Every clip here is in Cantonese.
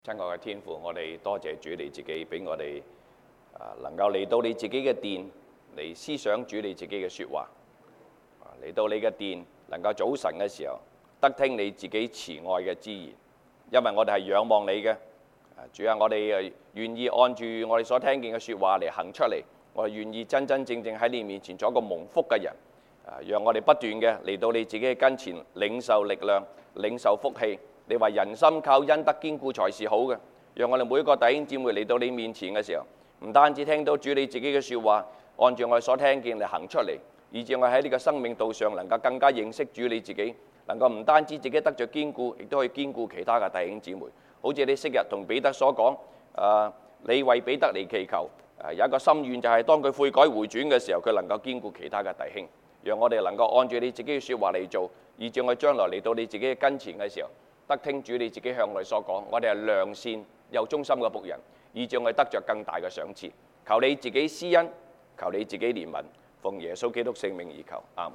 親愛嘅天父，我哋多謝主你自己俾我哋能夠嚟到你自己嘅殿嚟思想主你自己嘅說話，嚟到你嘅殿能夠早晨嘅時候得聽你自己慈愛嘅之言，因為我哋係仰望你嘅。主啊，我哋願意按住我哋所聽見嘅說話嚟行出嚟，我哋願意真真正正喺你面前做一個蒙福嘅人，讓我哋不斷嘅嚟到你自己嘅跟前領受力量，領受福氣。你話人心靠恩德堅固才是好嘅，讓我哋每一個弟兄姊妹嚟到你面前嘅時候，唔單止聽到主你自己嘅說話，按照我哋所聽見嚟行出嚟，以致我喺呢個生命道上能夠更加認識主你自己，能夠唔單止自己得着堅固，亦都可以堅固其他嘅弟兄姊妹。好似你昔日同彼得所講，你為彼得嚟祈求，有一個心願就係當佢悔改回轉嘅時候，佢能夠堅固其他嘅弟兄。讓我哋能夠按住你自己嘅說話嚟做，以致我哋將來嚟到你自己嘅跟前嘅時候，得聽主你自己向我哋所講，我哋係良善又忠心嘅僕人，以致我哋得着更大嘅賞賜。求你自己施恩，求你自己憐憫，奉耶穌基督聖名而求，阿門。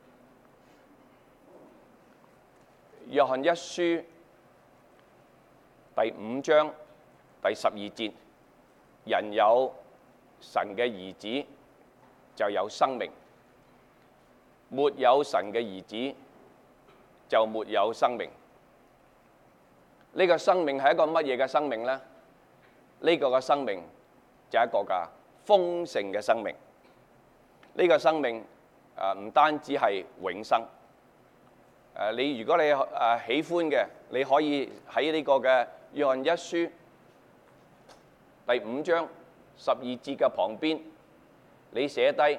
約翰一書第5章第12節，人有神嘅兒子就有生命，沒有神嘅兒子就沒有生命。呢個生命係一個乜嘢嘅生命呢？呢個嘅生命就係一個嘅豐盛嘅生命。呢個生命唔單止係永生。你如果你喜歡嘅，你可以喺呢個嘅約翰一書第5章12節嘅旁邊，你寫低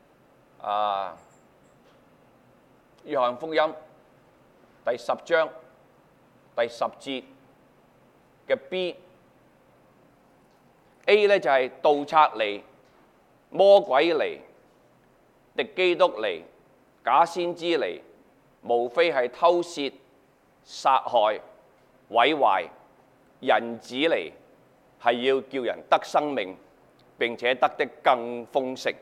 約翰福音第10章第10節嘅 B。A 咧就係盜賊嚟、魔鬼嚟、敵基督嚟、假先知嚟，無非係偷竊、殺害、毀壞。人子嚟係要叫人得生命，並且得的更豐盛。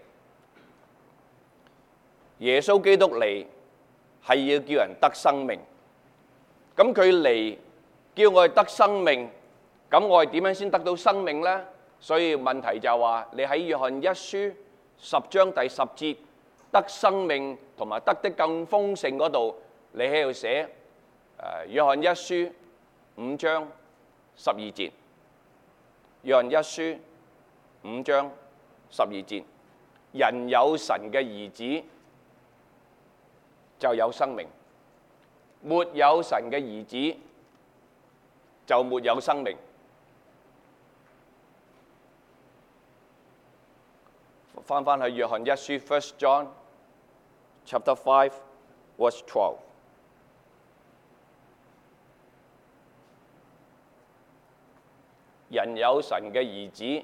耶穌基督嚟係要叫人得生命。咁佢嚟叫我哋得生命，咁我哋點樣先得到生命呢？所以問題就係話，你喺約翰一書10章第10節得生命同埋得的更豐盛嗰度，你喺度寫約翰一書5章12節。約翰一書5章12節，人有神嘅兒子就有生命，沒有神嘅兒子就沒有生命。翻去約翰一書 1 John chapter 5 verse 12，人有神嘅兒子，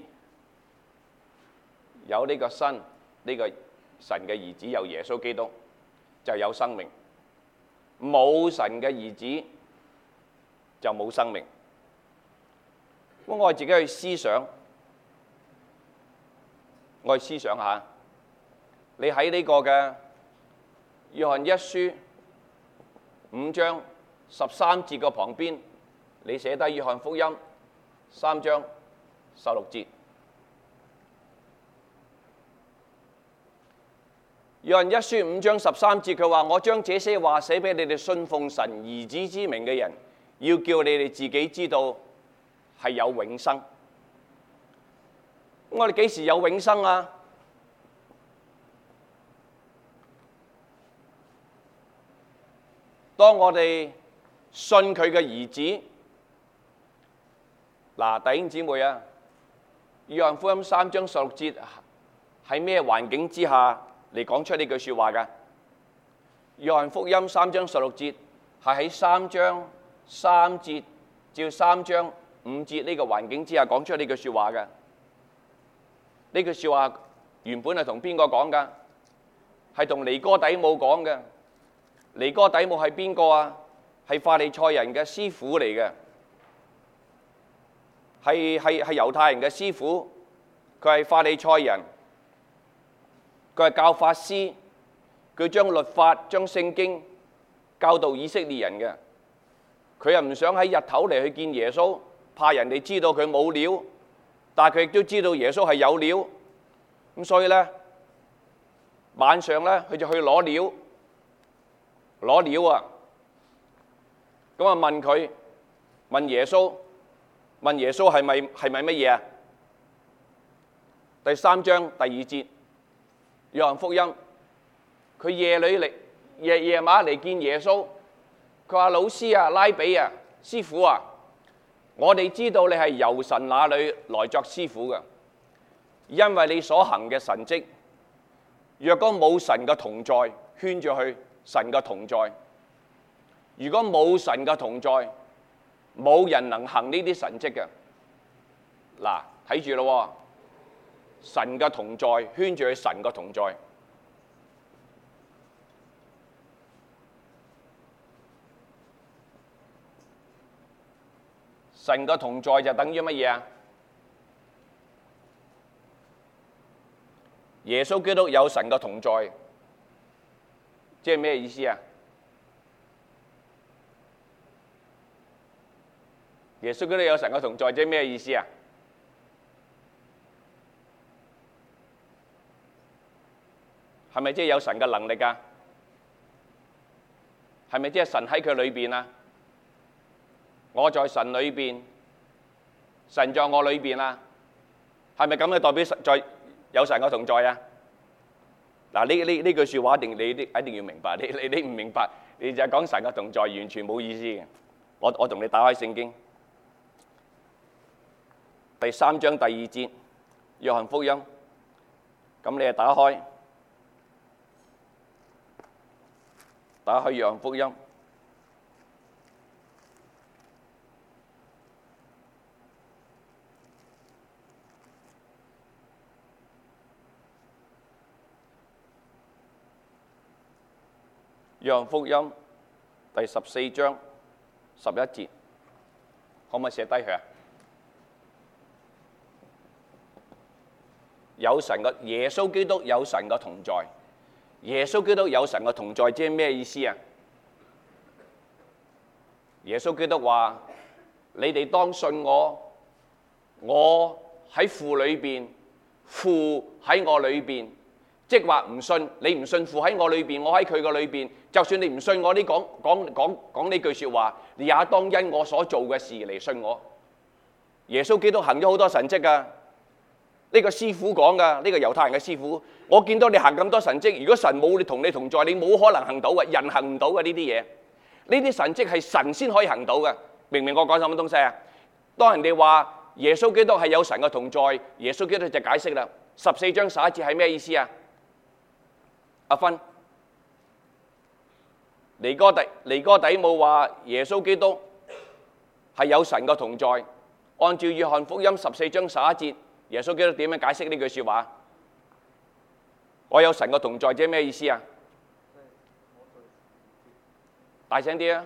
有呢個身，呢個神嘅兒子有耶穌基督，就有生命。冇神嘅兒子就冇生命。咁我哋自己去思想，我哋思想下，你喺呢個嘅約翰一書5章13節嘅旁邊，你寫低約翰福音3章16節。約翰一書5章13節，佢話：我將這些話寫俾你哋信奉神兒子之名嘅人，要叫你哋自己知道係有永生。我哋幾時有永生啊？當我哋信佢嘅兒子。嗱，弟兄姊妹啊，約翰福音3章16節喺咩環境之下嚟講出呢句説話㗎？約翰福音3章16節係喺3章3節至3章5節呢個環境之下講出呢句説話㗎。呢句説話原本係同邊個講㗎？係同尼哥底母講嘅。尼哥底母係邊個啊？係法利賽人嘅師傅嚟嘅，係猶太人嘅師傅，佢係法利賽人，佢係教法師，佢將律法、將聖經教導以色列人嘅。佢又唔想喺日頭嚟去見耶穌， 怕人哋知道佢冇料，但係佢亦都知道耶穌係有料，咁所以咧晚上咧佢就去攞料啊！咁啊問耶穌係咪乜嘢啊？第3章第2節，約翰福音，佢夜晚嚟見耶穌，佢話：老師啊，拉比啊，師傅啊，我哋知道你係由神那裏來作師傅嘅，因為你所行嘅神蹟，若果冇神嘅同在圈住去，神嘅同在，如果冇神嘅同在，冇人能行呢啲神蹟嘅。嗱，睇住咯，神嘅同在圈住佢，神嘅同在。神嘅同在就等於乜嘢啊？耶穌基督有神嘅同在，即係咩意思啊？耶穌基督有神嘅同在，即係咩意思啊？係咪即係有神嘅能力啊？係咪即係神喺佢裏邊啊？我在神裏邊，神在我裏邊啊？係咪咁嘅代表在有神嘅同在啊？嗱，呢句説話一定要明白，你唔明白，你就係講神嘅同在，完全冇意思嘅。我同你打開聖經第3章第2節，約翰福音，咁你就打開約翰福音。約翰福音第14章11節，可唔可以寫低佢啊？有神嘅耶穌基督有神嘅同在，耶穌基督有神嘅同在，即係咩意思啊？耶穌基督話：你哋當信我，我喺父裏邊，父喺我裏邊。即係話唔信，你唔信父喺我裏邊，我喺佢個裏邊。就算你唔信我呢講呢句説話，你也當因我所做嘅事嚟信我。耶穌基督行咗好多神蹟㗎，呢個師傅講㗎，呢個猶太人嘅師傅。我見到你行咁多神蹟，如果神冇你同在，你冇可能行到嘅，人行唔到嘅呢啲嘢。呢啲神蹟係神先可以行到嘅，明唔明我講什麼東西啊？當人哋話耶穌基督係有神嘅同在，耶穌基督就解釋啦。14章11節係咩意思啊？阿芬，尼哥底母話耶穌基督係有神嘅同在。按照約翰福音14章11節，耶穌基督點樣解釋呢句説話？我有神嘅同在，即係咩意思啊？大聲啲啊！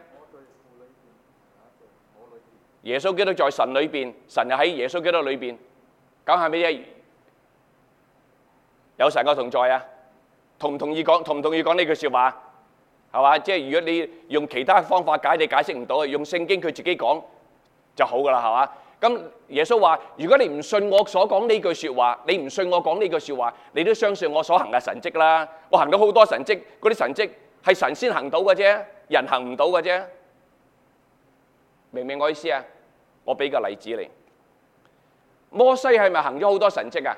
耶穌基督在神裏邊，神又喺耶穌基督裏邊，咁係咪啫？有神嘅同在啊？同唔同意講呢句説話？係嘛？即係如果你用其他方法解，你解釋唔到，用聖經佢自己講就好㗎啦，係嘛？咁耶穌話：如果你唔信我所講呢句説話，你唔信我講呢句説話，你都相信我所行嘅神蹟啦。我行到好多神蹟，嗰啲神蹟係神先行到嘅啫，人行唔到嘅啫。明唔明我意思啊？我俾個例子你。摩西係咪行咗好多神蹟啊？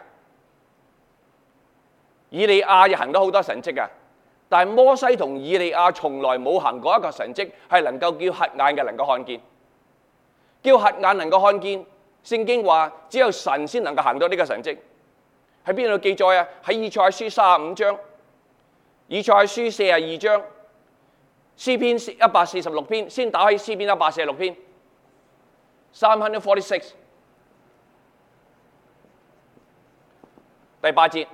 以利亞又行咗好多神蹟啊！但係摩西同以利亞從來冇行過一個神蹟，係能夠叫瞎眼嘅能夠看見。叫瞎眼能夠看見，聖經話只有神先能夠行到呢個神蹟。喺邊度記載啊？喺以賽亞書35章、以賽亞書42章、詩篇146篇。先打開詩篇146篇346第8節。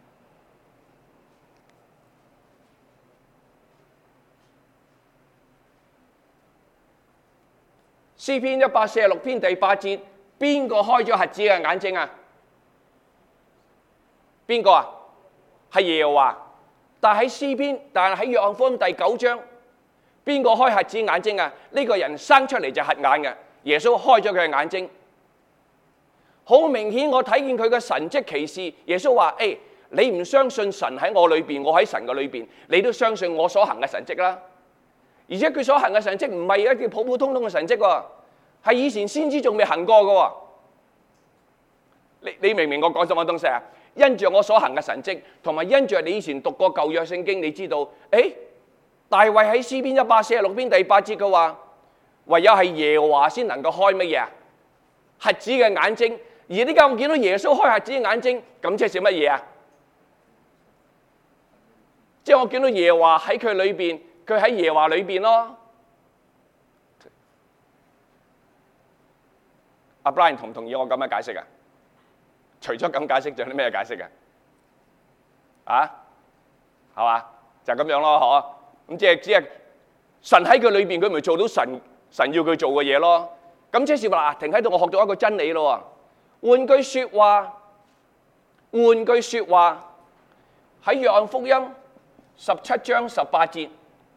詩篇146篇第8節，邊個開咗瞎子嘅眼睛啊？邊個啊？係耶和華。但係喺約翰福音第9章，邊個開瞎子眼睛啊？呢個人生出嚟就瞎眼嘅，耶穌開咗佢嘅眼睛。 好明顯我睇見佢嘅神蹟奇事。耶穌話：你唔相信神喺我裏邊，我喺神嘅裏邊，你都相信我所行嘅神蹟啦。而且佢所行嘅神蹟唔係一啲普普通通嘅神蹟喎，係以前先知仲未行過嘅喎。你明唔明我講什麼東西啊？因着我所行嘅神蹟，同埋因着你以前讀過舊約聖經，你知道，大衛喺詩篇146篇第8節嘅話，唯有係耶和華先能夠開乜嘢啊？瞎子嘅眼睛。而呢家我見到耶穌開瞎子嘅眼睛，咁即係乜嘢啊？即係我見到耶和華喺佢裏邊，佢喺耶和華裏邊咯。阿 Brian 同唔同意我咁樣解釋啊？除咗咁解釋，仲有啲咩解釋啊？係嘛？就咁樣咯，嗬？咁即係只係神喺佢裏邊，佢咪做到神要佢做嘅嘢咯？咁即係話停喺度，我學到一個真理咯。換句説話，喺約翰福音17章18節，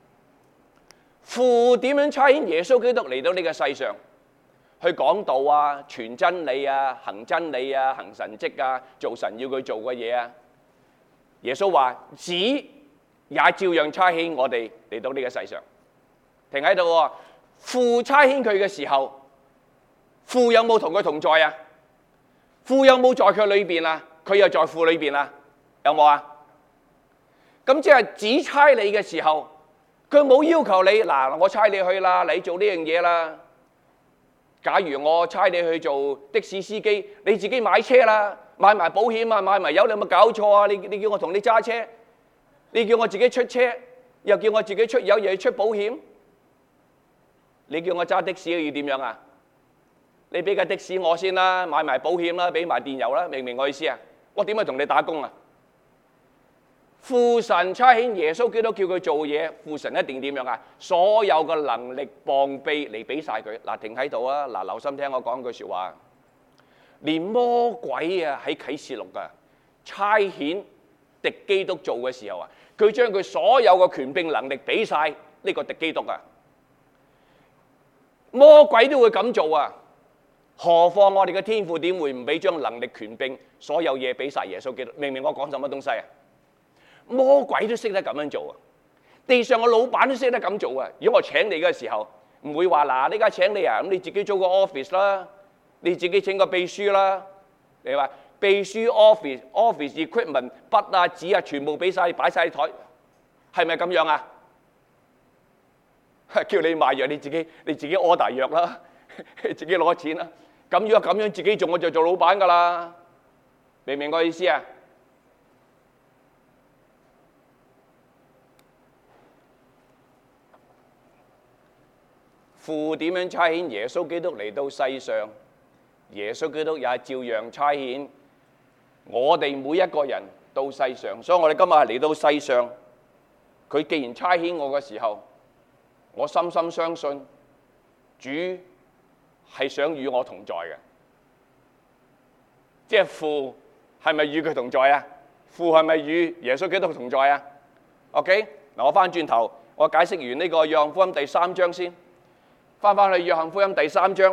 父點樣差遣耶穌基督嚟到呢個世上，去講道啊、傳真理啊、行真理啊、行神蹟啊、做神要佢做嘅嘢啊。耶穌話：子也照樣差遣我哋嚟到呢個世上。停喺度喎，父差遣佢嘅時候，父有冇同佢同在啊？父有冇在佢裏邊啊？佢又在父裏邊啊？有冇啊？咁即係子差你嘅時候，佢冇要求你嗱，我差你去啦，你做呢樣嘢啦。假如我差你去做的士司機，你自己買車啦，買埋保險啊，買埋油，你有冇搞錯啊？你叫我同你揸車，你叫我自己出車，又叫我自己出油，又要出保險，你叫我揸的士要點樣啊？你俾架的士我先啦，買埋保險啦，俾埋電油啦，明唔明我意思啊？我點去同你打工啊？父神差遣耶穌基督叫佢做嘢，父神一定點樣啊？所有嘅能力膀臂嚟俾晒佢。嗱，停喺度啊！嗱，留心聽我講句説話。連魔鬼啊喺啟示錄啊差遣敵基督做嘅時候啊，佢將佢所有嘅權柄能力俾晒呢個敵基督啊。魔鬼都會咁做啊！何況我哋嘅天父點會唔俾將能力、權柄、所有嘢俾晒耶穌基督？明唔明我講什麼東西啊？魔鬼都識得咁樣做啊！地上嘅老闆都識得咁做啊！如果我請你嘅時候，唔會話嗱，呢家請你啊，咁你自己租個 office 啦，你自己請個秘書啦。你話秘書 office equipment 筆啊紙啊，全部俾晒擺晒台，係咪咁樣啊？叫你賣藥，你自己 order 藥啦，自己攞錢啦。咁如果咁樣自己做，我就做老闆噶啦。明唔明我意思啊？父點樣差遣耶穌基督嚟到世上，耶穌基督也照樣差遣我哋每一個人到世上。所以我哋今日係嚟到世上，佢既然差遣我嘅時候，我深深相信主係想與我同在嘅。即係父係咪與佢同在啊？父係咪與耶穌基督同在啊 ？OK， 嗱，我翻轉頭，我解釋完呢個約翰福音第3章先。翻去約翰福音第3章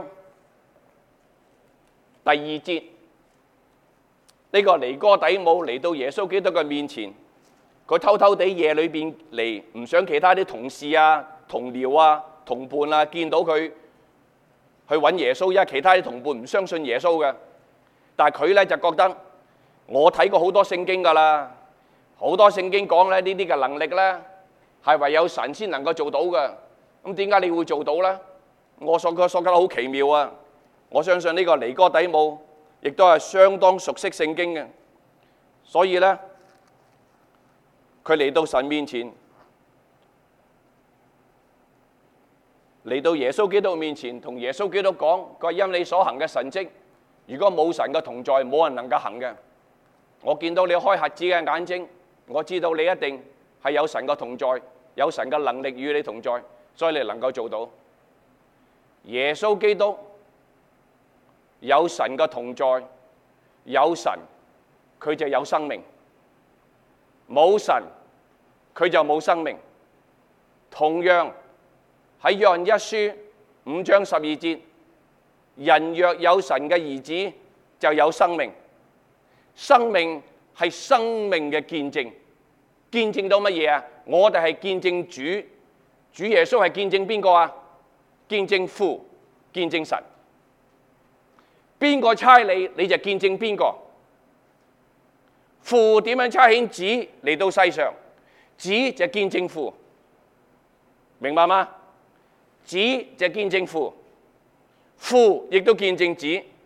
第2節，呢個尼哥底母嚟到耶穌基督嘅面前，佢偷偷地夜裏邊嚟，唔想其他啲同事啊、同僚啊、同伴啊見到佢去揾耶穌，因為其他啲同伴唔相信耶穌嘅。但係佢咧就覺得，我睇過好多聖經㗎啦，好多聖經講咧呢啲嘅能力咧係唯有神先能夠做到嘅。咁點解你會做到咧？我覺得好奇妙啊！我相信呢個尼哥底母亦都係相當熟悉聖經嘅，所以咧佢嚟到神面前，嚟到耶穌基督面前，同耶穌基督講：佢話因你所行嘅神蹟，如果冇神嘅同在，冇人能夠行嘅。我見到你開瞎子嘅眼睛，我知道你一定係有神嘅同在，有神嘅能力與你同在，所以你能夠做到。耶穌基督有神嘅同在，有神佢就有生命，冇神佢就冇生命。同樣喺約翰1書5章12節，人若有神嘅兒子， 就有生命，生命係生命嘅見證，見證到乜嘢啊？我哋係見證主，主耶穌係見證邊個啊？見證父，見證神。邊個差你，你就見證邊個。父點樣差遣子嚟到世上，子就見證父，明白嗎？子就見證父，父亦都見證子，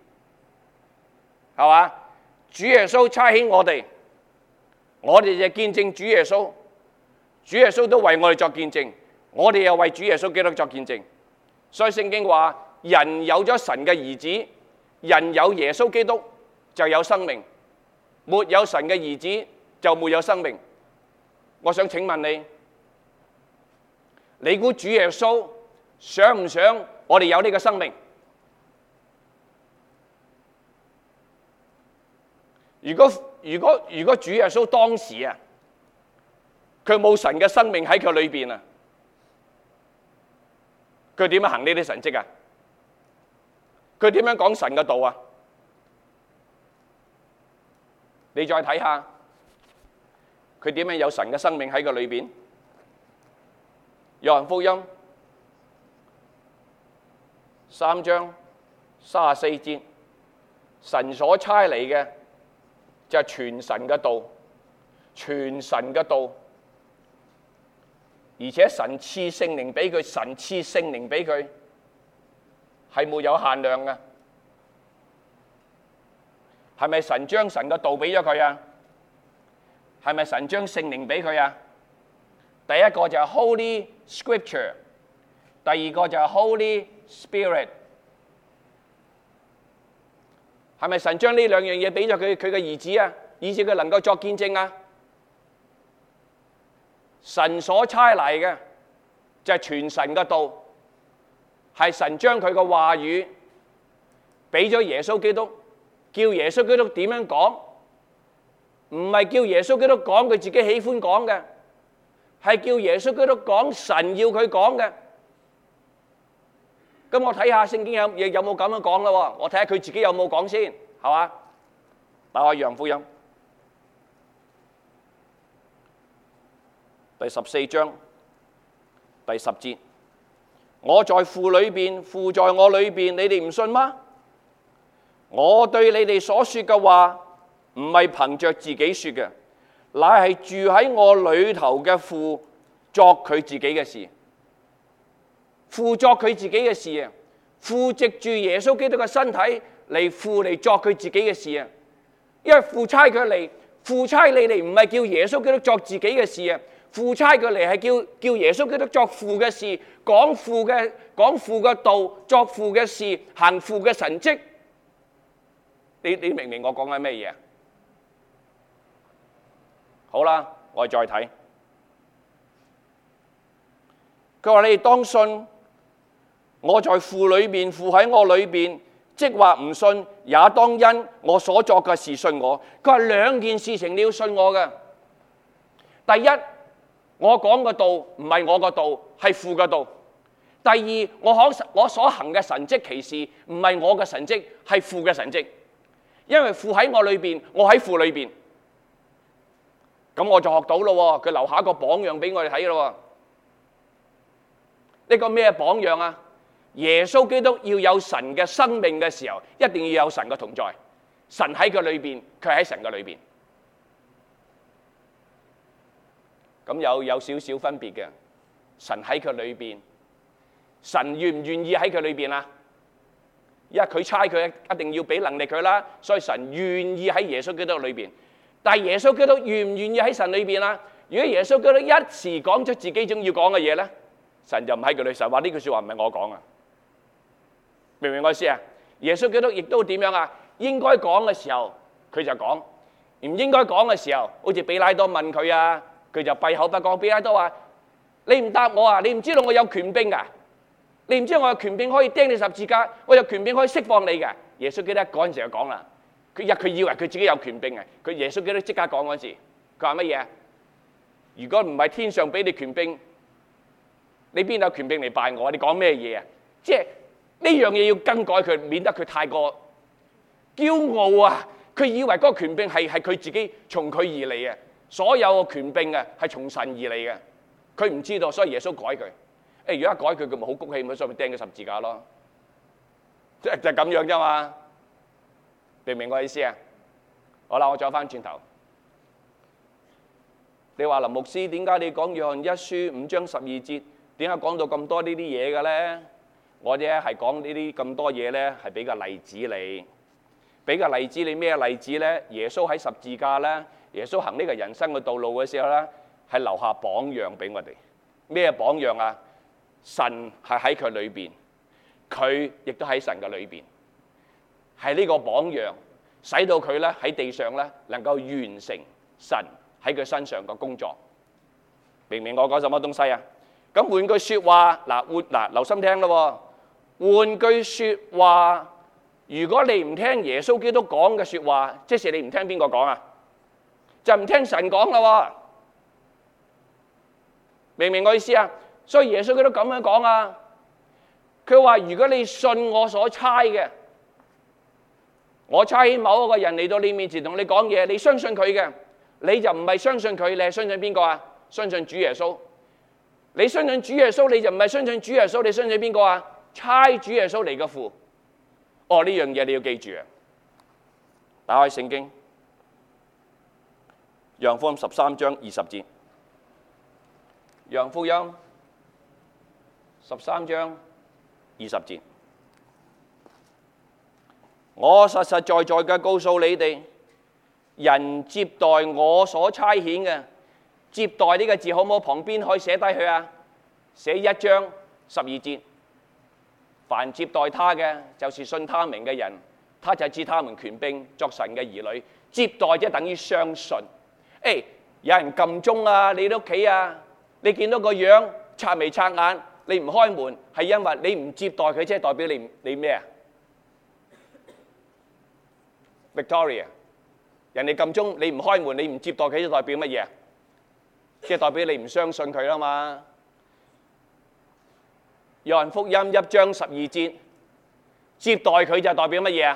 係嘛？主耶穌差遣我哋就見證主耶穌，主耶穌都為我哋作見證，我哋又為主耶穌基督作見證。所以聖經話，人有咗神嘅兒子，人有耶穌基督就有生命，沒有神嘅兒子就沒有生命。我想請問你，你估主耶穌想唔想我哋有呢個生命？如果主耶穌當時啊，佢冇神嘅生命喺佢裏邊啊，佢點樣行呢啲神蹟啊？佢點樣講神嘅道啊？你再睇下，佢點樣有神嘅生命喺佢裏邊？約翰福音3章34節，神所差嚟嘅就係傳神嘅道，傳神嘅道，而且神賜聖靈俾佢，神賜聖靈俾佢係沒有限量嘅。係咪神將神嘅道俾咗佢啊？係咪神將聖靈俾佢啊？第一個就係 Holy Scripture， 第二個就係 Holy Spirit。係咪神將呢兩樣嘢俾咗佢嘅兒子啊？以致佢能夠作見證啊？神所差嚟嘅就係傳神嘅道，係神將佢嘅話語俾咗耶穌基督，叫耶穌基督點樣講？唔係叫耶穌基督講佢自己喜歡講嘅，係叫耶穌基督講神要佢講嘅。咁我睇下聖經有冇咁樣講啦？我睇下佢自己有冇講先，係嘛？打開約翰福音第14章第10節，我在父裏邊，父在我裏邊，你哋唔信嗎？我對你哋所說嘅話，唔係憑着自己說嘅，乃係住喺我裏頭嘅父作佢自己嘅事。父作佢自己嘅事啊！父藉住耶穌基督嘅身體嚟，父嚟作佢自己嘅事啊！因為父差佢嚟，父差你嚟唔係叫耶穌基督作自己嘅事啊！父差佢嚟係叫耶穌基督作父嘅事，講父嘅道，作父嘅事，行父嘅神蹟。你明唔明我講緊咩嘢？好啦，我哋再睇。佢話你哋當信。我在父裏面，父喺我裏邊，即話唔信，也當因我所作嘅事信我。佢話兩件事情你要信我嘅。第一，我講嘅道唔係我嘅道，係父嘅道。第二，我所行嘅神蹟奇事唔係我嘅神蹟，係父嘅神蹟。因為父喺我裏邊，我喺父裏邊。咁我就學到咯，佢留下一個榜樣俾我哋睇咯。呢個咩榜樣啊？耶穌基督要有神嘅生命嘅時候，一定要有神嘅同在。神喺佢裏邊，佢喺神嘅裏邊。咁有少少分別嘅。神喺佢裏邊，神願唔願意喺佢裏邊啊？因為佢差佢，一定要俾能力佢啦。所以神願意喺耶穌基督裏邊。但係耶穌基督願唔願意喺神裏邊啊？如果耶穌基督一時講出自己總要講嘅嘢咧，神就唔喺佢裏。神話呢句說話唔係我講啊。明唔明我意思啊？耶穌基督亦都點樣啊？應該講嘅時候佢就講，唔應該講嘅時候，好似比拉多問佢啊，佢就閉口不講。比拉多話：你唔答我啊？你唔知道我有權柄啊？你唔知道我有權柄可以釘你十字架，我有權柄可以釋放你嘅。耶穌基督嗰陣時就講啦，佢以為佢自己有權柄啊！佢耶穌基督即刻講嗰陣時，佢話乜嘢啊？如果唔係天上俾你權柄，你邊有權柄嚟拜我？你講咩嘢啊？即係呢樣嘢要更改佢，免得佢太過驕傲啊！佢以為嗰個權柄係佢自己從佢而嚟嘅，所有嘅權柄啊係從神而嚟嘅。佢唔知道，所以耶穌改佢。如果一改佢，佢咪好谷氣，咪所以咪釘佢十字架咯。就咁樣啫嘛，明唔明我意思啊？好啦，我再翻轉頭。你話林牧師，點解你講約翰一書5章12節，點解講到咁多呢啲嘢嘅咧？我哋係講呢啲咁多嘢咧，係俾個例子你。俾個例子你咩例子咧？耶穌喺十字架咧，耶穌行呢個人生嘅道路嘅時候咧，係留下榜樣俾我哋。咩榜樣啊？神係喺佢裏邊，佢亦都喺神嘅裏邊，係呢個榜樣，使到佢咧喺地上咧能夠完成神喺佢身上嘅工作。明唔明我講什麼東西啊？咁換句説話，留心聽咯。換句説話，如果你唔聽耶穌基督講嘅説話，即是你唔聽邊個講啊？就唔聽神講啦。明唔明我意思啊？所以耶穌基督咁樣講啊。佢話：如果你信我所差嘅，我差遣某一個人嚟到你面前同你講嘢，你相信佢嘅，你就唔係相信佢，你係相信邊個啊？相信主耶穌。你相信主耶穌，你就唔係相信主耶穌，你相信邊個啊？差主耶穌嚟嘅父。呢樣嘢你要記住啊！打開聖經，約翰福音13章20節。約翰福音13章20節。我實實在在嘅告訴你哋，人接待我所差遣嘅，接待呢個字好唔好？旁邊可以寫低佢啊，寫1章12節。凡接待他嘅，就是信他名嘅人，他就賜他們權柄作神嘅兒女。接待即等於相信。有人撳鐘啊，你屋企啊，你見到個樣擦眉擦眼，你唔開門，係因為你唔接待佢，即係代表你咩啊 ？Victoria， 人哋撳鐘，你唔開門，你唔接待佢，就代表乜嘢？即係代表你唔相信佢啦嘛。約翰福音1章12節，接待佢就代表乜嘢啊？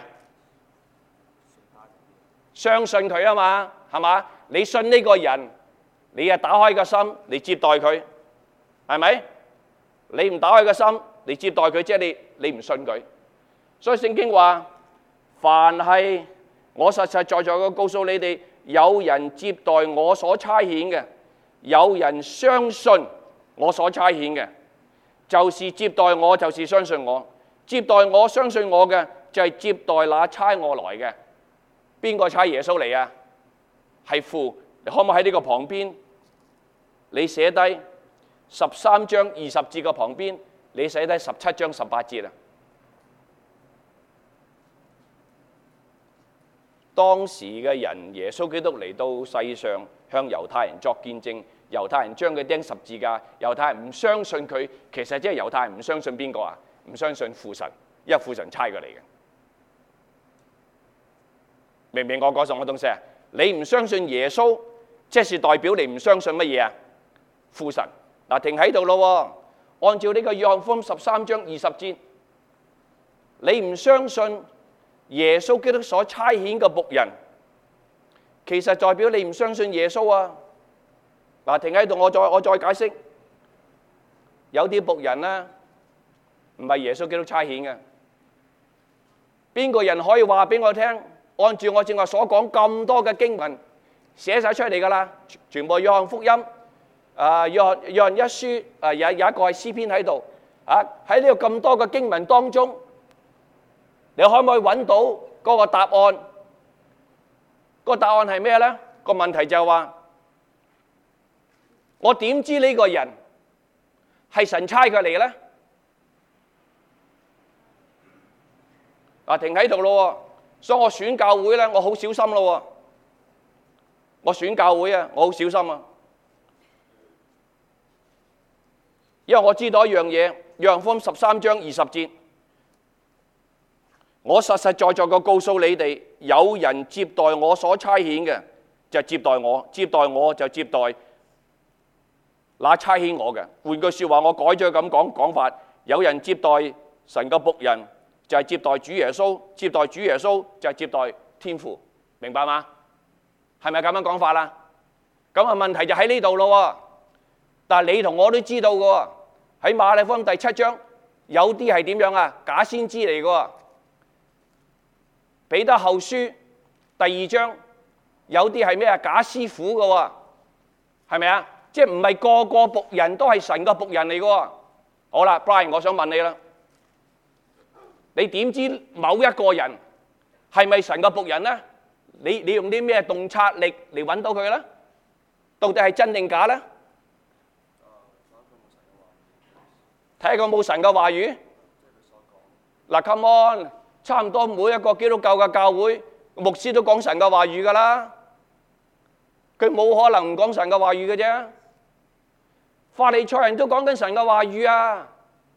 相信佢啊嘛，係嘛？你信呢個人，你啊打開個心，你接待佢，係咪？你唔打開個心，你接待佢，即係你唔信佢。所以聖經話：凡係我實實在在嘅告訴你哋，有人接待我所差遣嘅，有人相信我所差遣嘅。就是接待我，就是相信我。接待我、相信我嘅，就係接待那差我來嘅。邊個差耶穌嚟啊？係父。你可唔可以喺呢個旁邊？你寫低13章20節嘅旁邊，你寫低17章18節啊。當時嘅人，耶穌基督嚟到世上，向猶太人作見證。猶太人將佢釘十字架，猶太人唔相信佢，其實即係猶太人唔相信邊個啊？唔相信父神，因為父神差佢嚟嘅。明唔明我講什麼東西啊？你唔相信耶穌，即係代表你唔相信乜嘢啊？父神。嗱，停喺度咯。按照呢個約翰福音13章20節，你唔相信耶穌基督所差遣嘅僕人，其實代表你唔相信耶穌啊。嗱，停喺度，我再解釋。有啲僕人咧，唔係耶穌基督差遣嘅。邊個人可以話俾我聽？按照我正話所講咁多嘅經文寫晒出嚟㗎啦，全部約翰福音、約翰一書，有一個係詩篇喺度。喺呢個咁多嘅經文當中，你可唔可以揾到嗰個答案？個答案係咩咧？個問題就係話，我點知呢個人係神差佢嚟咧？停喺度咯，所以我選教會咧，我好小心咯。我選教會啊，我好小心啊，因為我知道一樣嘢，約翰福音13章20節，我實實在在嘅告訴你哋，有人接待我所差遣嘅，就接待我；接待我就接待那差遣我嘅。換句説話，我改咗咁講法，有人接待神嘅僕人， 就係接待主耶穌，接待主耶穌就係接待天父，明白嗎？係咪咁樣講法啦？咁啊問題就喺呢度咯。但係你同我都知道嘅，喺馬太福音第7章有啲係點樣啊？假先知嚟嘅。彼得後書第2章有啲係咩啊？假師傅嘅，係咪啊？即係唔係個個僕人都係神嘅僕人嚟嘅。好啦 ，Brian， 我想問你啦，你點知某一個人係咪神嘅僕人呢？你用啲咩洞察力嚟揾到佢呢？到底係真定假呢？睇下佢冇神嘅話語。嗱 ，come on， 差唔多每一個基督教嘅教會牧師都講神嘅話語㗎啦。佢冇可能唔講神嘅話語嘅啫。法利賽人都講緊神嘅話語啊。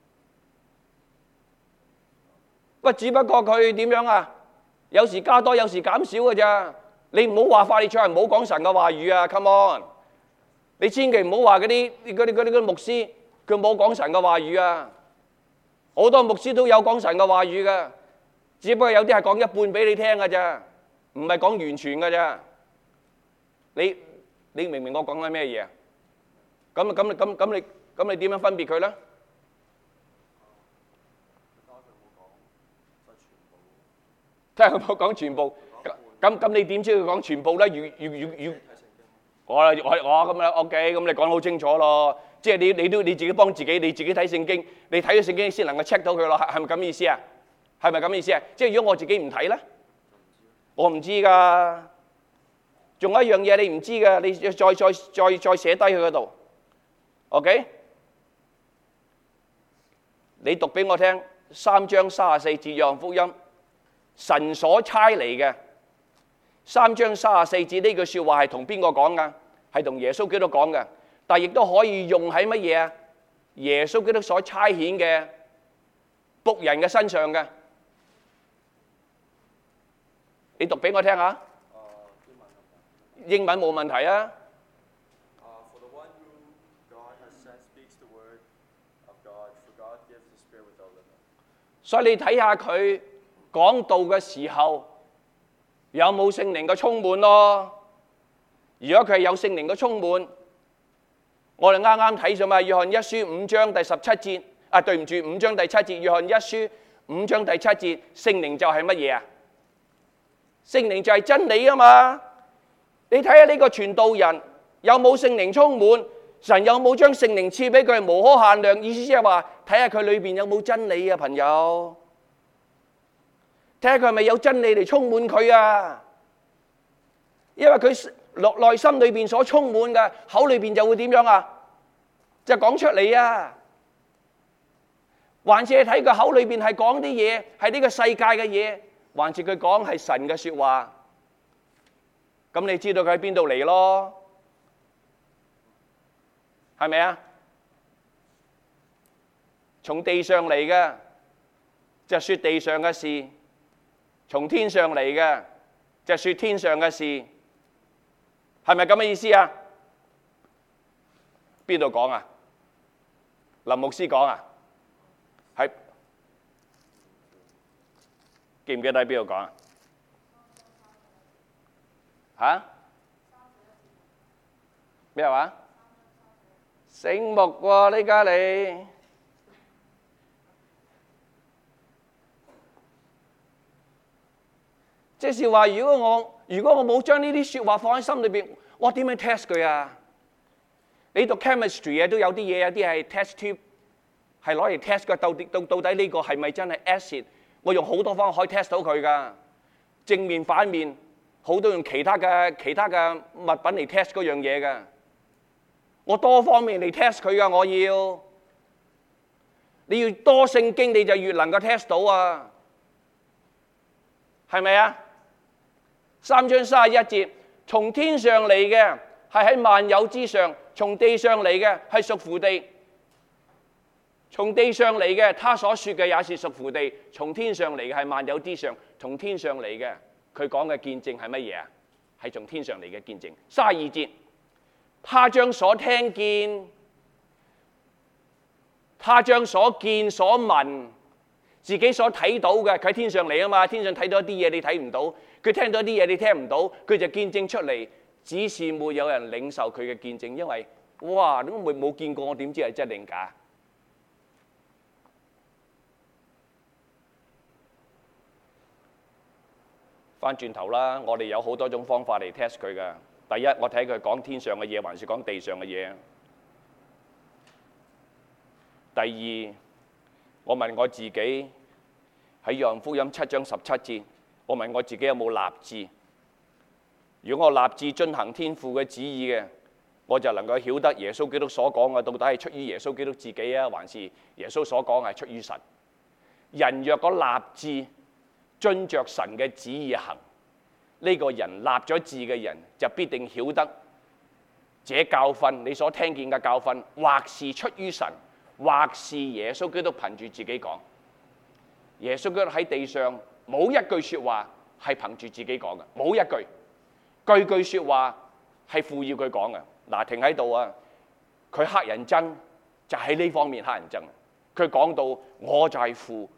喂，只不過佢點樣啊？有時加多，有時減少嘅咋。你唔好話法利賽人唔好講神嘅話語啊 ，come on！ 你千祈唔好話嗰啲牧師佢冇講神嘅話語啊。好多牧師都有講神嘅話語嘅，只不過有啲係講一半俾你聽嘅咋，唔係講完全嘅咋。你明唔明我講緊咩嘢啊？咁你點樣分別佢咧？睇下佢冇講全部，咁你點知佢講全部咧？我咁樣 OK， 咁你講得好清楚咯。即係你自己幫自己，你自己睇聖經，你睇咗聖經先能夠 check 到佢咯。係咪咁意思啊？係咪咁意思啊？即係如果我自己唔睇咧，我唔知㗎。仲有一樣嘢你唔知㗎，你再寫低佢嗰度。OK， 你讀俾我聽3章34節約翰福音，神所差嚟嘅3章34節呢句説話係同邊個講㗎？係同耶穌基督講嘅，但係亦都可以用喺乜嘢啊？耶穌基督所差遣嘅僕人嘅身上嘅。你讀俾我聽下。英文冇問題啊。所以你睇下佢講道嘅時候有冇聖靈嘅充滿咯？如果佢係有聖靈嘅充滿，我哋啱啱睇咗嘛？約翰一書5章第17節啊，對唔住，5章第7節。約翰一書5章第7節，聖靈就係乜嘢啊？聖靈就係真理啊嘛！你睇下呢個傳道人有冇聖靈充滿？神有冇將聖靈賜俾佢？無可限量。意思即係話睇下佢裏邊有冇真理啊，朋友。睇下佢係咪有真理嚟充滿佢啊？因為佢內心裏邊所充滿嘅，口裏邊就會點樣啊？就講出嚟啊！還是係睇佢口裏邊係講啲嘢，係呢個世界嘅嘢，還是佢講係神嘅説話？咁你知道佢喺邊度嚟咯？係咪啊？從地上嚟嘅就説地上嘅事，從天上嚟嘅就説天上嘅事，係咪咁嘅意思啊？邊度講啊？林牧師講啊？係記唔記得喺邊度講啊？嚇？咩話？醒目喎呢家你，即是話如果我冇將呢啲説話放喺心裏邊，我點樣 test 佢啊？你讀 chemistry 啊都有啲嘢，有啲係 test tube 係攞嚟 test 嘅，到底呢個係咪真係 acid？我用好多方法可以 test 到佢噶，正面反面好多用其他嘅物品嚟 test 嗰樣嘢噶。我多方面嚟 test 佢噶，你要多聖經你就越能夠 test 到啊，係咪啊？3章31節，從天上嚟嘅係喺萬有之上，從地上嚟嘅係屬乎地。從地上嚟嘅，他所說嘅也是屬乎地；從天上嚟嘅係萬有之上，從天上嚟嘅，佢講嘅見證係乜嘢啊？係從天上嚟嘅見證。32節，他將所聽見、他將所見所聞自己所睇到嘅，佢喺天上嚟啊嘛，天上睇到一啲嘢你睇唔到，佢聽到一啲嘢你聽唔到，佢就見證出嚟，只是沒有人領受佢嘅見證，因為哇，都冇見過，我點知係真定假？翻轉頭啦，我哋有好多種方法嚟 test 佢噶。第一，我睇佢講天上嘅嘢，還是講地上嘅嘢。第二，我問我自己喺約翰福音7章17節，我問我自己有冇立志？如果我立志遵行天父嘅旨意嘅，我就能夠曉得耶穌基督所講嘅到底係出於耶穌基督自己啊，還是耶穌所講係出於神？人若果立志遵着神嘅旨意行，呢個人立咗志嘅人就必定曉得這教訓，你所聽見嘅教訓，或是出於神，或是耶穌基督憑住自己講。耶穌基督喺地上冇一句説話係憑住自己講嘅，冇一句，句句説話係賦予佢講嘅。嗱，停喺度啊！佢黑人憎就喺呢方面黑人憎。佢講到我就係父，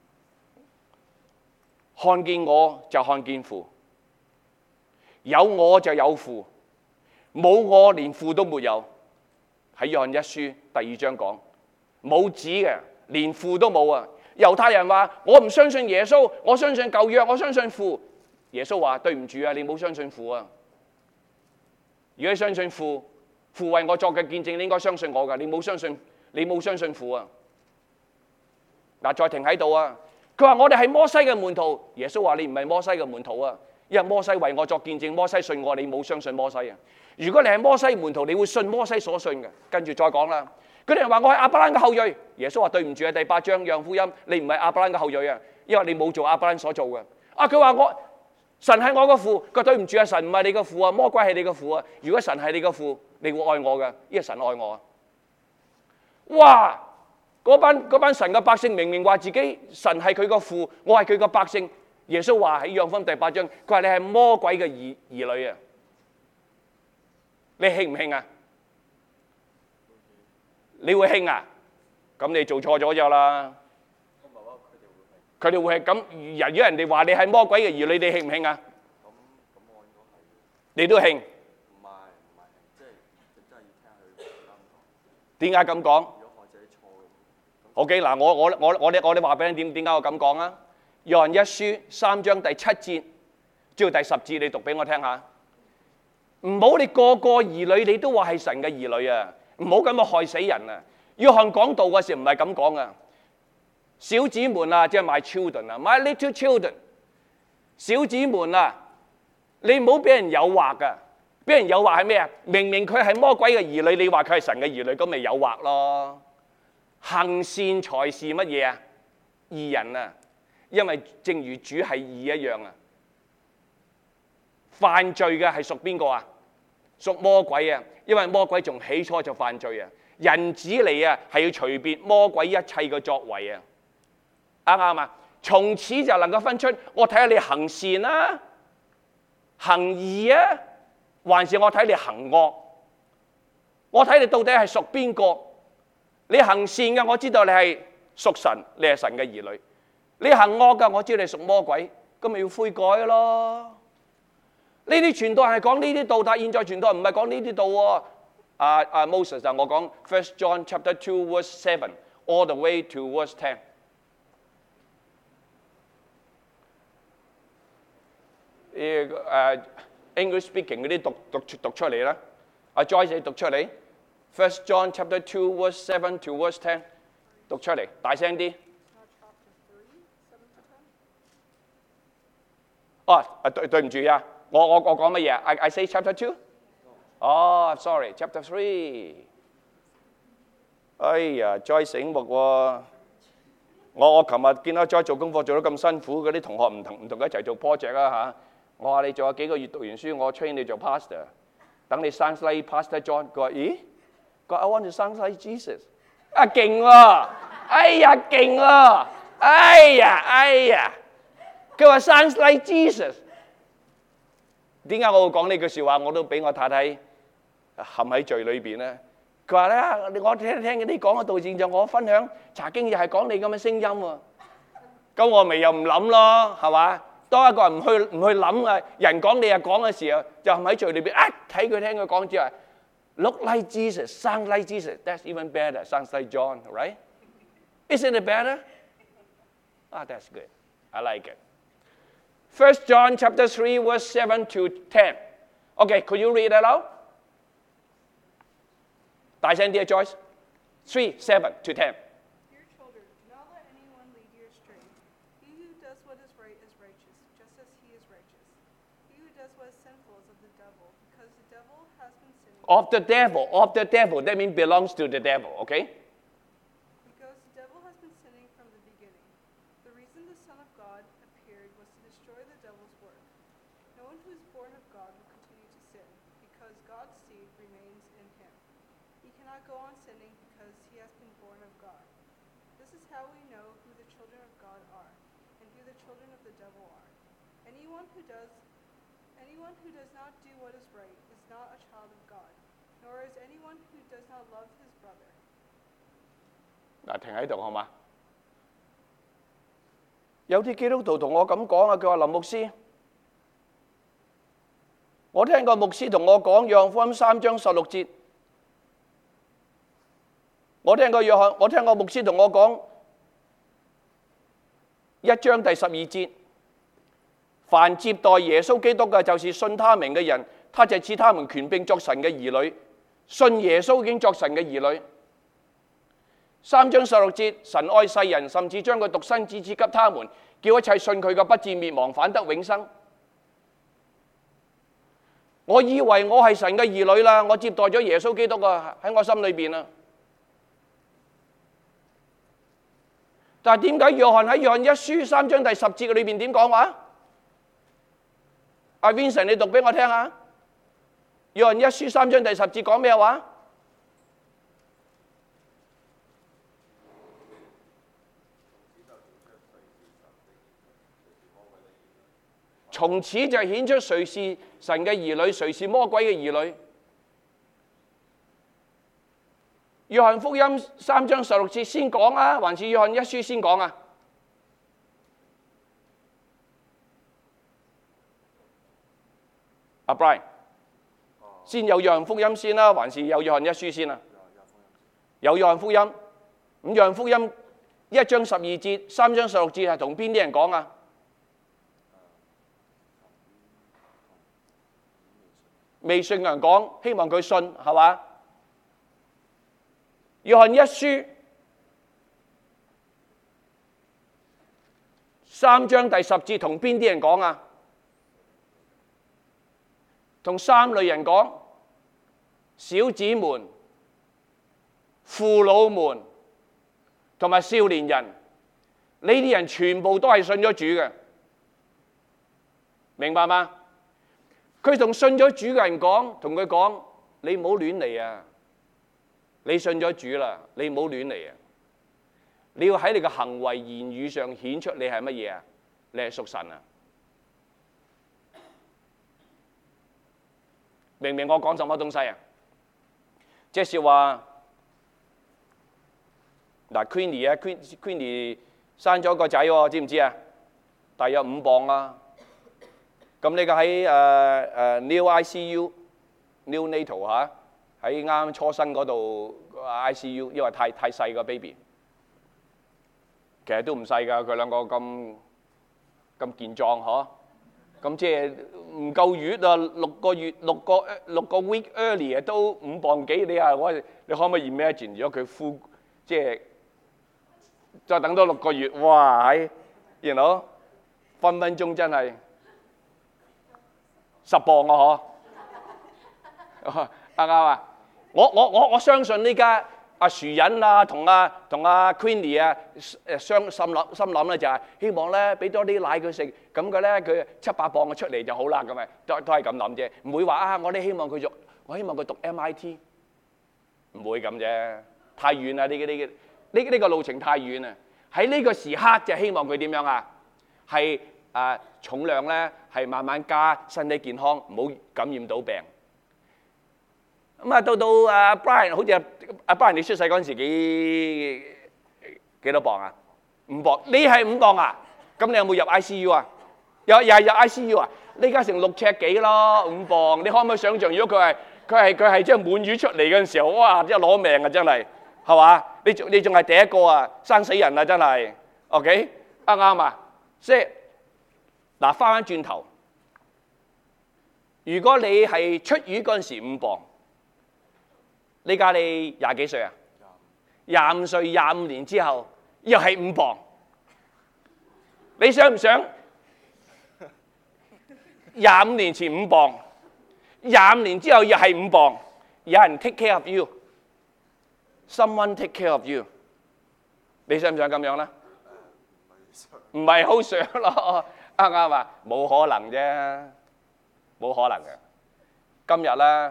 看見我就看見父，有我就有父，冇我連父都沒有。喺約翰一書第2章講冇子嘅，連父都冇啊！猶太人話我唔相信耶穌，我相信舊約，我相信父。耶穌話對唔住啊，你冇相信父啊！如果你相信父，父為我作嘅見證，你應該相信我㗎。你冇相信父啊！嗱，再停喺度啊！佢話我哋係摩西嘅門徒，耶穌話你唔係摩西嘅門徒啊，因為摩西為我作見證，摩西信我，你冇相信摩西啊！如果你係摩西門徒，你會信摩西所信嘅。跟住再講啦，佢哋話我係亞伯蘭嘅後裔，耶穌話對唔住啊，第8章約翰福音，你唔係亞伯蘭嘅後裔啊，因為你冇做亞伯蘭所做嘅。啊，佢話神係我嘅父，佢對唔住啊，神唔係你嘅父啊，魔鬼係你嘅父啊。如果神係你嘅父，你會愛我嘅，因為神愛我啊！哇！嗰班神嘅百姓明明話自己神係佢個父，我係佢個百姓。耶穌話喺約翰福音第8章，佢話你係魔鬼嘅兒女啊！你興唔興啊？你會興啊？咁你做錯咗就啦。佢哋會係咁，如果人哋話你係魔鬼嘅兒女，你興唔興啊？咁我應該係。你都興？唔係，即係真係要聽佢啱講。點解咁講？如果我自己錯嘅。OK， 嗱，我哋話俾你點解我咁講啊？約翰一書3章第7節至到第10節，你讀俾我聽下。唔好你個個兒女你都話係神嘅兒女啊！唔好咁樣害死人啊！約翰講道嘅時候唔係咁講啊。小子們啊，即係 my children 啊 ，my little children。小子們啊，你唔好俾人誘惑噶。俾人誘惑係咩啊？明明佢係魔鬼嘅兒女，你話佢係神嘅兒女，咁咪誘惑咯。行善才是乜嘢啊？義人啊，因為正如主係義一樣啊。犯罪嘅係屬邊個啊？屬魔鬼啊！因為魔鬼從起初就犯罪啊。人子嚟啊，係要除別魔鬼一切嘅作為啊。啱唔啱啊？從此就能夠分出，我睇下你行善啊、行義啊，還是我睇你行惡？我睇你到底係屬邊個？你行善嘅，我知道你係屬神，你係神嘅兒女；你行惡嘅，我知道你屬魔鬼，咁咪要悔改咯。呢啲傳道係講呢啲道，但係現在傳道唔係講呢啲道喎。Moses 啊，我講 First John Chapter 2 Verse 7 all the way to Verse 10。English speaking 嗰啲讀出嚟啦。阿 Joyce 你讀出嚟。First John Chapter 2 Verse 7 to Verse 10，讀出嚟，大聲啲。哦，對唔住啊，我講乜嘢？I say Chapter 2。哦 ，sorry Chapter 3。哎呀 ，Joyce 醒目喎。我琴日見到 Joyce 做功課做得咁辛苦，嗰啲同學唔同佢一齊做 project 啊嚇。我話你仲有幾個月讀完書，我 train 你做 pastor， 等你 sound like Pastor John。佢話咦？佢話 I want to sound like Jesus。啊勁喎！哎呀勁喎！哎呀！佢話 sound like Jesus。點解我會講呢句説話？我都俾我太太陷喺罪裏邊咧。佢話咧，我聽你講嘅道理就我分享查經又係講你咁嘅聲音喎。 咁我咪又唔諗咯，係嘛？當一個人唔去諗啊，人講你又講嘅時候，就喺罪裏邊睇佢聽佢講之後 ，look like Jesus, sound like Jesus, that's even better, sounds like John, right? Isn't it better? That's good. I like it. 1 John chapter 3, verse 7 to 10. Okay, could you read it out? 大聲啲 Joyce. 3, 7 to 10. Dear children, do not let anyone lead you astray. He who does what is right is righteous, just as he is righteous. He who does what is sinful is of the devil, because the devil has been sinning. Of the devil. That means belongs to the devil, okay? Because the devil has been sinning from the beginning. The reason the Son of God appeared was to destroy the devil's work. No one who is born of God will continue to sin, because God's seed remains in him. He cannot go on sinning because he has been born of God. This is how we know who the children of God are, and who the children of the devil are. Anyone who does not do what is right is not a child of God, nor is anyone who does not love his brother. 嗱，停喺度好嘛？有啲基督徒同我咁講啊，佢話林牧師，我聽過牧師同我講《約翰福音》3章16節，我聽過牧師同我講1章第12節，凡接待耶穌基督嘅，就是信他名嘅人，他就賜他們權柄作神嘅兒女。信耶穌已經作神嘅兒女。3章16節，神愛世人，甚至將佢獨生子賜給他們，叫一切信佢嘅不至滅亡，反得永生。我以為我係神嘅兒女啦，我接待咗耶穌基督啊，喺我心裏邊啊。但係點解約翰喺約翰一書3章第10節裏邊點講話？阿 Vincent， 你讀俾我聽下。約翰一書3章第10節講咩話？從此就顯出誰是神嘅兒女，誰是魔鬼嘅兒女。約翰福音3章16節先講啊，還是約翰一書先講啊？阿 Brian， 先有約翰福音先啦，還是有約翰一書先啊？有約翰福音。咁約翰福音1章12節、3章16節係同邊啲人講啊？未信嘅人講，希望佢信，係嘛？約翰一書3章第10節同邊啲人講啊？同3類人講：小子們、父老們同埋少年人。呢啲人全部都係信咗主嘅，明白嗎？佢同信咗主嘅人講，同佢講：你唔好亂嚟啊！你信咗主啦，你唔好亂嚟啊！你要喺你嘅行為言語上顯出你係乜嘢啊？你係屬神啊！明唔明我講什麼東西啊？即係話嗱 ，Queenie 啊 ，Queenie 生咗個仔喎，知唔知啊？大約5磅啊！咁呢個喺New ICU Neonatal 嚇，喺啱初生嗰度 ICU， 因為太細個 baby， 其實都唔細㗎，佢兩個咁健壯嗬，咁即係唔夠月啊，6個 week early 都5磅幾，你可唔可以 imagine 如果佢full即係再等多6個月，哇係，you know 分分鐘真係10磅啊嗬，啱啊！我相信呢家阿樹仁啊同阿 Queenie 啊心諗咧就係希望咧俾多啲奶佢食，咁佢咧佢700磅出嚟就好啦，咁咪都係咁諗啫，唔會話啊我哋希望佢讀 MIT， 唔會咁啫，太遠啦呢個路程太遠啦，喺呢個時刻就希望佢點樣啊？係重量咧係慢慢加，身體健康，唔好感染到病。咁啊，到阿 Brian， 好似阿 Brian 你出世嗰陣時幾多磅啊？5磅，你係5磅啊？ 咁你有冇入 ICU 啊？又係入 ICU 啊？呢家成6尺幾咯，5磅。你可唔可以想象，如果佢係即係滿月出嚟嘅時候，哇！即係攞命啊，真係，係嘛？你仲係第一個啊，生死人啊，真係。OK， 啱啊。即係嗱，翻轉頭，如果你係出院嗰陣時5磅，呢家你廿幾歲啊？25歲，25年之後又係5磅，你想唔想？25年前5磅，25年之後又係5磅，有人 take care of you，someone take care of you， 你想唔想咁樣咧？唔係好想咯，啱唔啱啊？冇可能啫，冇可能嘅。今日咧，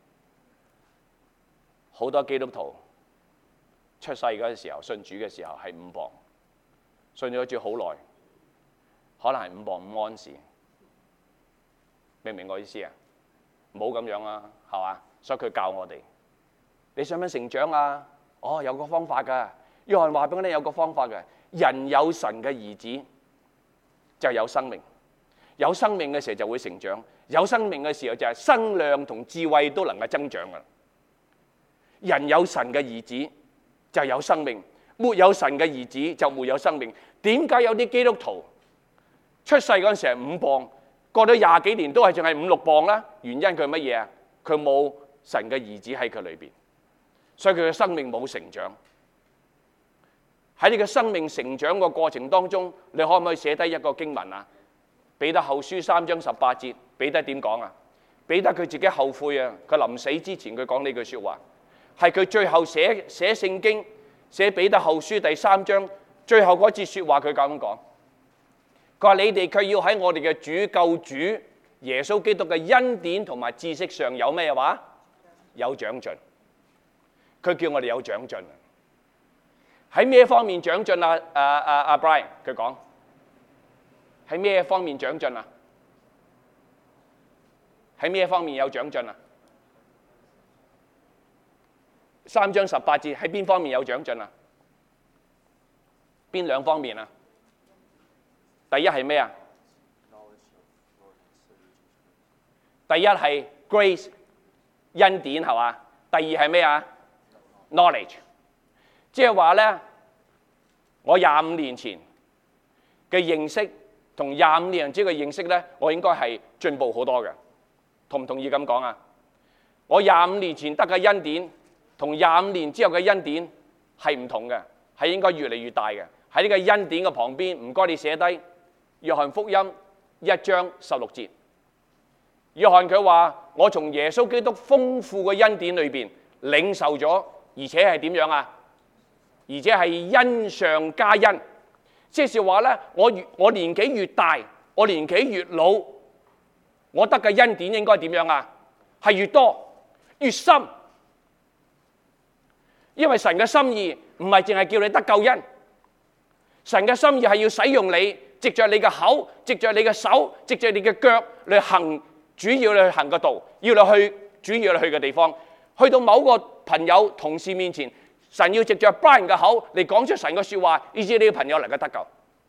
好多基督徒出世嗰陣時候，信主嘅時候係5磅，信咗主好耐，可能係5磅5安士。明唔明我意思啊？唔好咁樣啊，係嘛？所以佢教我哋，你想唔想成長啊？哦，有個方法㗎。約翰話俾我哋有個方法嘅，人有神嘅兒子就有生命，有生命嘅時候就會成長，有生命嘅時候就係生量同智慧都能夠增長㗎。人有神嘅兒子就有生命，沒有神嘅兒子就沒有生命。點解有啲基督徒出世嗰陣時係5磅？過咗20幾年都係仲係5、6磅啦，原因佢乜嘢啊？佢冇神嘅兒子喺佢裏邊，所以佢嘅生命冇成長。喺呢個生命成長嘅過程當中，你可唔可以寫低一個經文啊？彼得後書3章18節，彼得點講啊？彼得佢自己後悔啊，佢臨死之前佢講呢句説話，係佢最後寫聖經，寫彼得後書第3章最後嗰節説話，佢咁講。佢話：你哋卻要喺我哋嘅主救主耶穌基督嘅恩典同埋知識上有咩話？有長進。佢叫我哋有長進。喺咩方面長進啊？Brian 佢講喺咩方面長進啊？喺咩方面有長進啊？3章18節喺邊方面有長進啊？邊兩方面啊？第一係咩啊？第一係 grace 恩典係嘛？第二係咩啊 ？knowledge， 即係話咧，我25年前嘅認識同25年之後嘅認識咧，我應該係進步好多嘅。同唔同意咁講啊？我25年前得嘅恩典同25年之後嘅恩典係唔同嘅，係應該越嚟越大嘅。喺呢個恩典嘅旁邊，唔該你寫低。約翰福音1章16節，約翰佢話：我從耶穌基督豐富嘅恩典裏邊領受咗，而且係點樣啊？而且係恩上加恩，即係話咧，我年紀越大，我年紀越老，我得嘅恩典應該點樣啊？係越多越深，因為神嘅心意唔係淨係叫你得救恩，神嘅心意係要使用你。藉着你嘅口，藉着你嘅手，藉着你嘅腳嚟行主要你去行嘅道，要你去主要你去嘅地方，去到某個朋友同事面前，神要藉着 Brian 嘅口嚟講出神嘅説話，以致你嘅朋友能夠得救。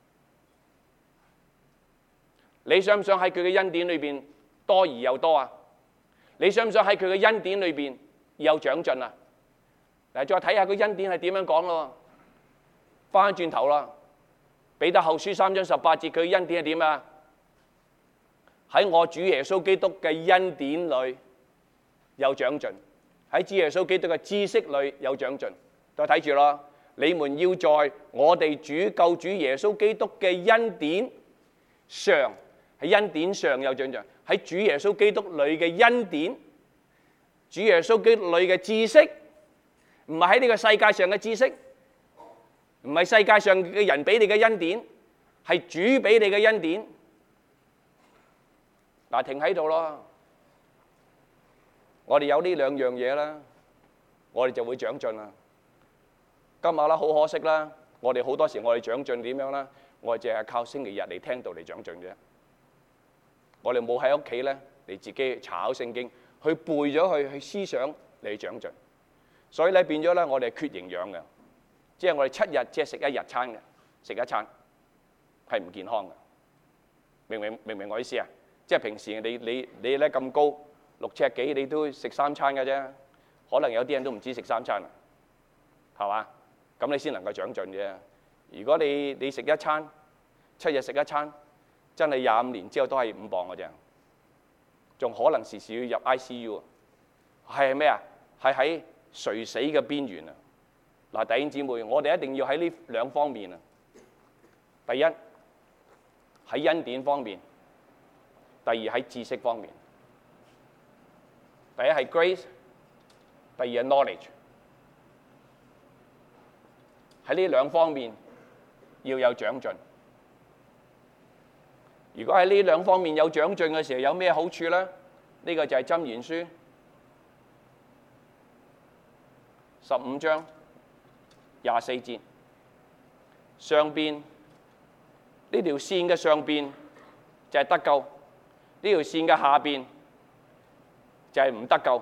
你想唔想喺佢嘅恩典裏邊多而又多啊？你想唔想喺佢嘅恩典裏邊有長進啊？嚟再睇下佢恩典係點樣講咯。翻轉頭啦。彼得後書3章18節，佢嘅恩典係點啊？喺我主耶穌基督嘅恩典裏有長進，喺主耶穌基督嘅知識裏有長進。再睇住咯，你們要在我哋主救主耶穌基督嘅恩典上，喺恩典上有長進，喺主耶穌基督裏嘅恩典，主耶穌基督裏嘅知識，唔係喺呢個世界上嘅知識。唔係世界上嘅人俾你嘅恩典，係主俾你嘅恩典。嗱，停喺度咯。我哋有呢兩樣嘢啦，我哋就會長進啦。今日啦，好可惜啦，我哋好多時我哋長進點樣啦？我哋淨係靠星期日嚟聽道嚟長進啫。我哋冇喺屋企咧，你自己查考聖經，去背咗佢，去思想嚟長進。所以咧變咗咧，我哋係缺營養嘅。即係我哋7日只係食一日餐嘅，食一餐。 係唔健康嘅。明唔明我意思啊？即係平時你咧咁高6尺幾，你都食3餐嘅啫。可能有啲人都唔知食3餐啊，係嘛？咁你先能夠長進嘅。如果你食一餐，7日食一餐，真係25年之後都係5磅嘅啫，仲可能時時要入 ICU 啊！係咩啊？係喺垂死嘅邊緣啊！嗱，弟兄姊妹，我哋一定要喺呢兩方面啊。第一喺恩典方面，第二喺知識方面。第一係 grace， 第二係 knowledge。喺呢兩方面要有長進。如果喺呢兩方面有長進嘅時候，有咩好處咧？呢個就係箴言書15章24節上邊呢條線嘅上邊就係得救，呢條線嘅下邊就係唔得救。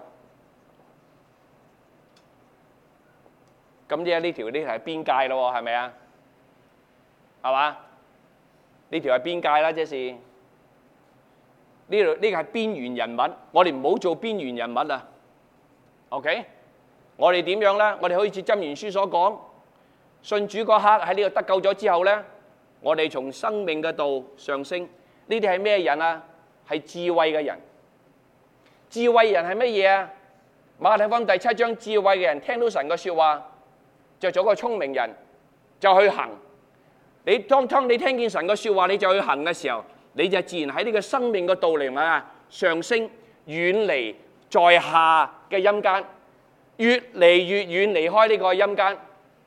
咁呢條係邊界咯，係咪啊？係嘛？呢條係邊界啦，即是呢個係邊緣人物，我哋唔好做邊緣人物啊。OK， 我哋點樣咧？我哋可以似箴言書所講，信主嗰刻喺呢度得救咗之後咧，我哋從生命嘅道上升。呢啲係咩人啊？係智慧嘅人。智慧人係乜嘢啊？馬太福音第7章，智慧嘅人聽到神嘅説話，就做個聰明人，就去行。當你聽見神嘅説話，你就去行嘅時候，你就自然喺呢個生命嘅道裏面上升，遠離在下嘅陰間，越嚟越遠離開呢個陰間。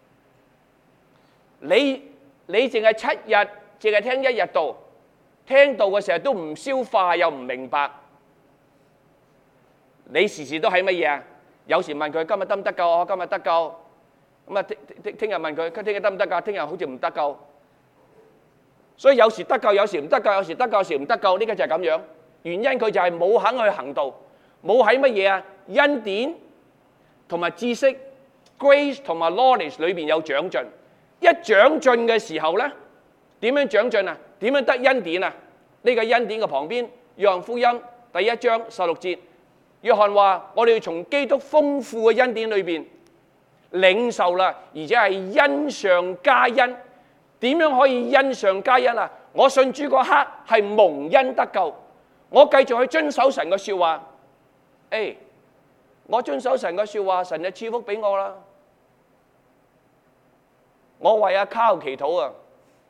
你淨係7日，淨係聽1日道，聽道嘅時候都唔消化又唔明白，你時時都係乜嘢啊？有時問佢今日得唔得救？今日得救。咁啊，聽日問佢聽日得唔得救？聽日好似唔得救。所以有時得救，有時唔得救，有時得救，有時唔得救。呢個就係咁樣。原因佢就係冇肯去行道，冇喺乜嘢啊？恩典同埋知識 grace 同埋 knowledge 裏邊有長進。一長進嘅時候咧，點樣長進啊？點樣得恩典啊？呢個恩典嘅旁邊，約翰福音第1章16節，約翰話：我哋要從基督豐富嘅恩典裏邊領受啦，而且係恩上加恩。點樣可以恩上加恩啊？我信主嗰刻係蒙恩得救，我繼續去遵守神嘅説話。我遵守神嘅説話，神就賜福俾我啦。我為阿卡祈禱啊！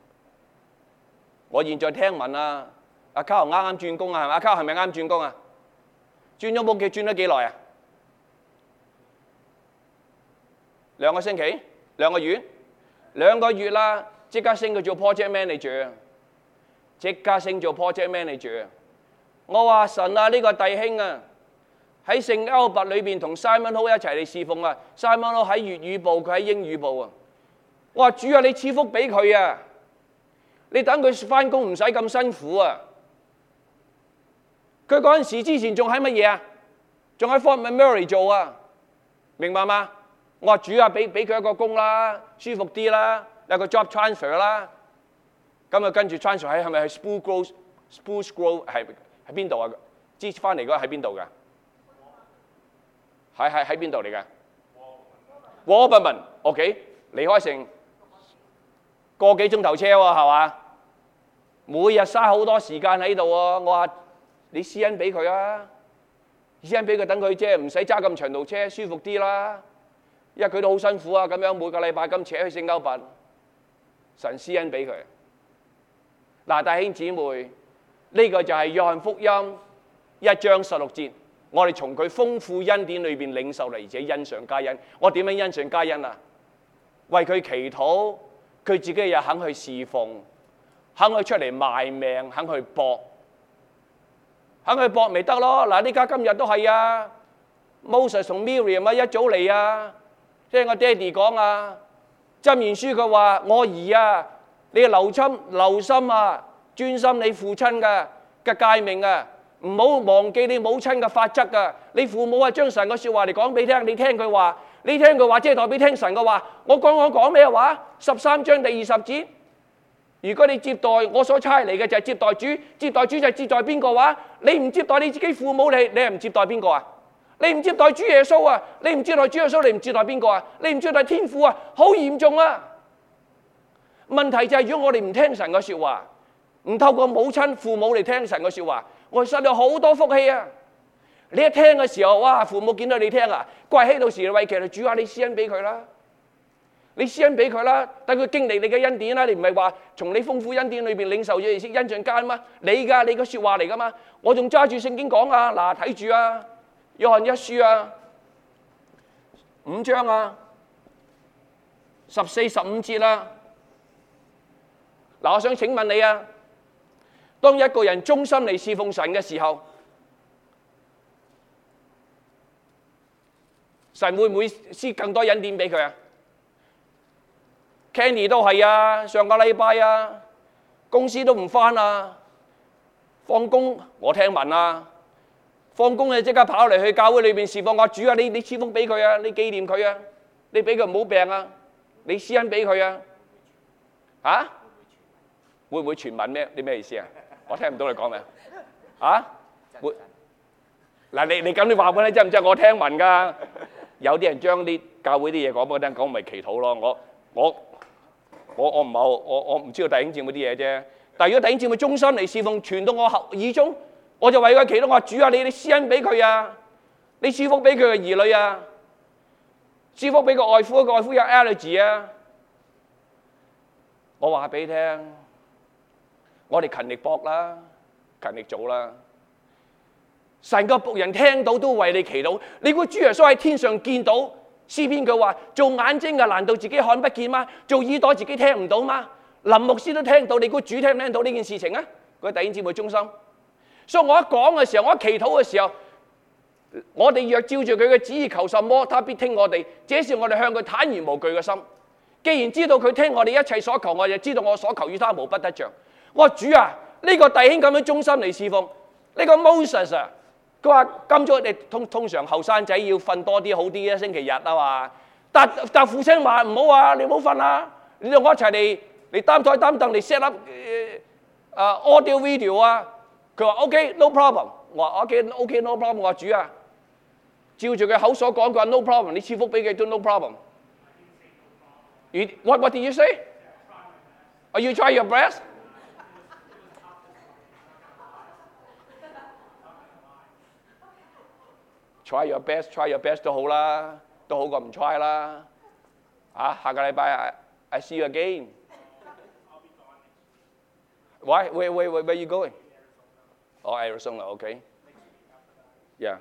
我現在聽聞啊，阿卡啱啱轉工啊，係咪？阿卡係咪啱轉工啊？轉咗冇幾轉咗幾耐啊？2個星期？2個月？2個月啦！即刻升佢做 project manager， 即刻升做 project manager。我話神啊，呢個弟兄啊，喺聖歐拔裏邊同 Simon Ho 一齊嚟侍奉啊。Simon Ho 喺粵語部，佢喺英語部啊。我話主啊，你賜福俾佢啊！你等佢翻工唔使咁辛苦啊！佢嗰陣時之前仲喺乜嘢啊？仲喺 Fort McMurray 做啊？明白嗎？我話主啊，俾佢一個工啦，舒服啲啦。有個 job transfer 啦，咁啊跟住 transfer 係咪去 Spruce Grove 係邊度啊？支翻嚟嗰個喺邊度㗎？喺邊度嚟㗎？Warburton OK， 離開成個幾鐘頭車喎，係嘛？每日嘥好多時間喺度喎。我話你施恩俾佢啊，施恩俾佢等佢即係唔使揸咁長途車，舒服啲啦。因為佢都好辛苦啊，咁樣每個禮拜咁扯去聖歐拔。神施恩俾佢。嗱，弟兄姊妹，呢個就係約翰福音1章16節，我哋從佢豐富恩典裏邊領受嚟，而且恩上加恩。我點樣恩上加恩啊？為佢祈禱，佢自己又肯去侍奉，肯去出嚟賣命，肯去搏，咪得咯。嗱，呢家今日都係啊 ，Moses 同 Miriam 啊一早嚟啊，聽我爹哋講啊。箴言書佢話：我兒啊，你留心啊，專心你父親嘅誡命啊，唔好忘記你母親嘅法則啊。你父母啊，將神嘅説話嚟講俾你聽，你聽佢話，即係代表聽神嘅話。我講咩話？13章第20節， 如果你接待我所差嚟嘅就係接待主，接待主就係接待邊個話？你唔接待你自己父母，你係唔接待邊個啊？你唔接待主耶穌啊？你唔接待主耶穌，你唔接待邊個啊？你唔接待天父啊？好嚴重啊！問題就係如果我哋唔聽神嘅説話，唔透過母親父母嚟聽神嘅説話，我哋失去好多福氣啊！你一聽嘅時候，哇！父母見到你聽啊，跪喺度時為其實主啊，你施恩俾佢啦，你施恩俾佢啦，等佢經歷你嘅恩典啦。你唔係話從你豐富恩典裏邊領受咗認識恩盡間嗎？你嘅説話嚟噶嘛？我仲揸住聖經講啊，嗱睇住啊，約翰一書啊，5章啊，14、15節啦。嗱，我想請問你啊，當一個人忠心嚟侍奉神嘅時候，神會唔會施更多恩典俾佢啊 ？Kenny 都係啊，上個禮拜啊，公司都唔返啊，放工我聽聞啊，放工就即刻跑嚟去教會裏邊侍奉我主啊！你賜福俾佢啊，你紀念佢啊，你俾佢唔好病啊，你施恩俾佢啊，嚇？會唔會傳聞咩？你咩意思啊？我聽唔到你講咩啊？會嗱，你咁你話俾我聽真唔真？我聽聞㗎。有啲人將啲教會啲嘢講俾我聽，講咪祈禱咯。我唔知道弟兄姊妹啲嘢啫。但係如果弟兄姊妹忠心嚟侍奉，傳到我耳中，我就為佢祈禱。我話主啊，你施恩俾佢啊，你賜福俾佢嘅兒女啊，賜福俾個外父，個外父有 allergy 啊。我話俾你聽，我哋勤力搏啦，勤力做啦。神個僕人聽到都為你祈禱。你估主耶穌喺天上見到詩篇佢話做眼睛嘅難道自己看不見嗎？做耳朵自己聽唔到嗎？林牧師都聽到，你估主聽唔聽到呢件事情啊？各位弟兄姊妹忠心。所以我一講嘅時候，我一祈禱嘅時候，我哋若照住佢嘅旨意求什麼，他必聽我哋。這是我哋向佢坦然無懼嘅心。既然知道佢聽我哋一切所求，我就知道我所求與他無不得着。我話主啊，呢個弟兄咁樣忠心嚟侍奉，呢個 Moses 啊。佢話今早你通常後生仔要瞓多啲好啲啊，星期日啊嘛。但父親話唔好啊，你唔好瞓啊，你同我一齊嚟擔台擔凳嚟 set up audio video 啊。佢話 OK no problem， 我話 OK no problem。我話主啊，照住佢口所講，佢話 no problem， 你賜福俾佢都 no problem。What did you say? Are you try your best? Try your best 都好啦，都好過唔 try 啦。啊，下個禮拜 I see you again. Why? Where you going? Oh, Arizona. Okay. Yeah.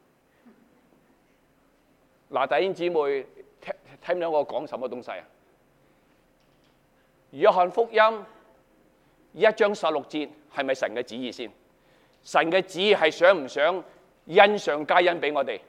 嗱，弟兄姊妹，聽唔聽我講什麼東西啊？約翰福音1章16節係咪神嘅旨意先？神嘅旨意係想唔想恩上加恩俾我哋？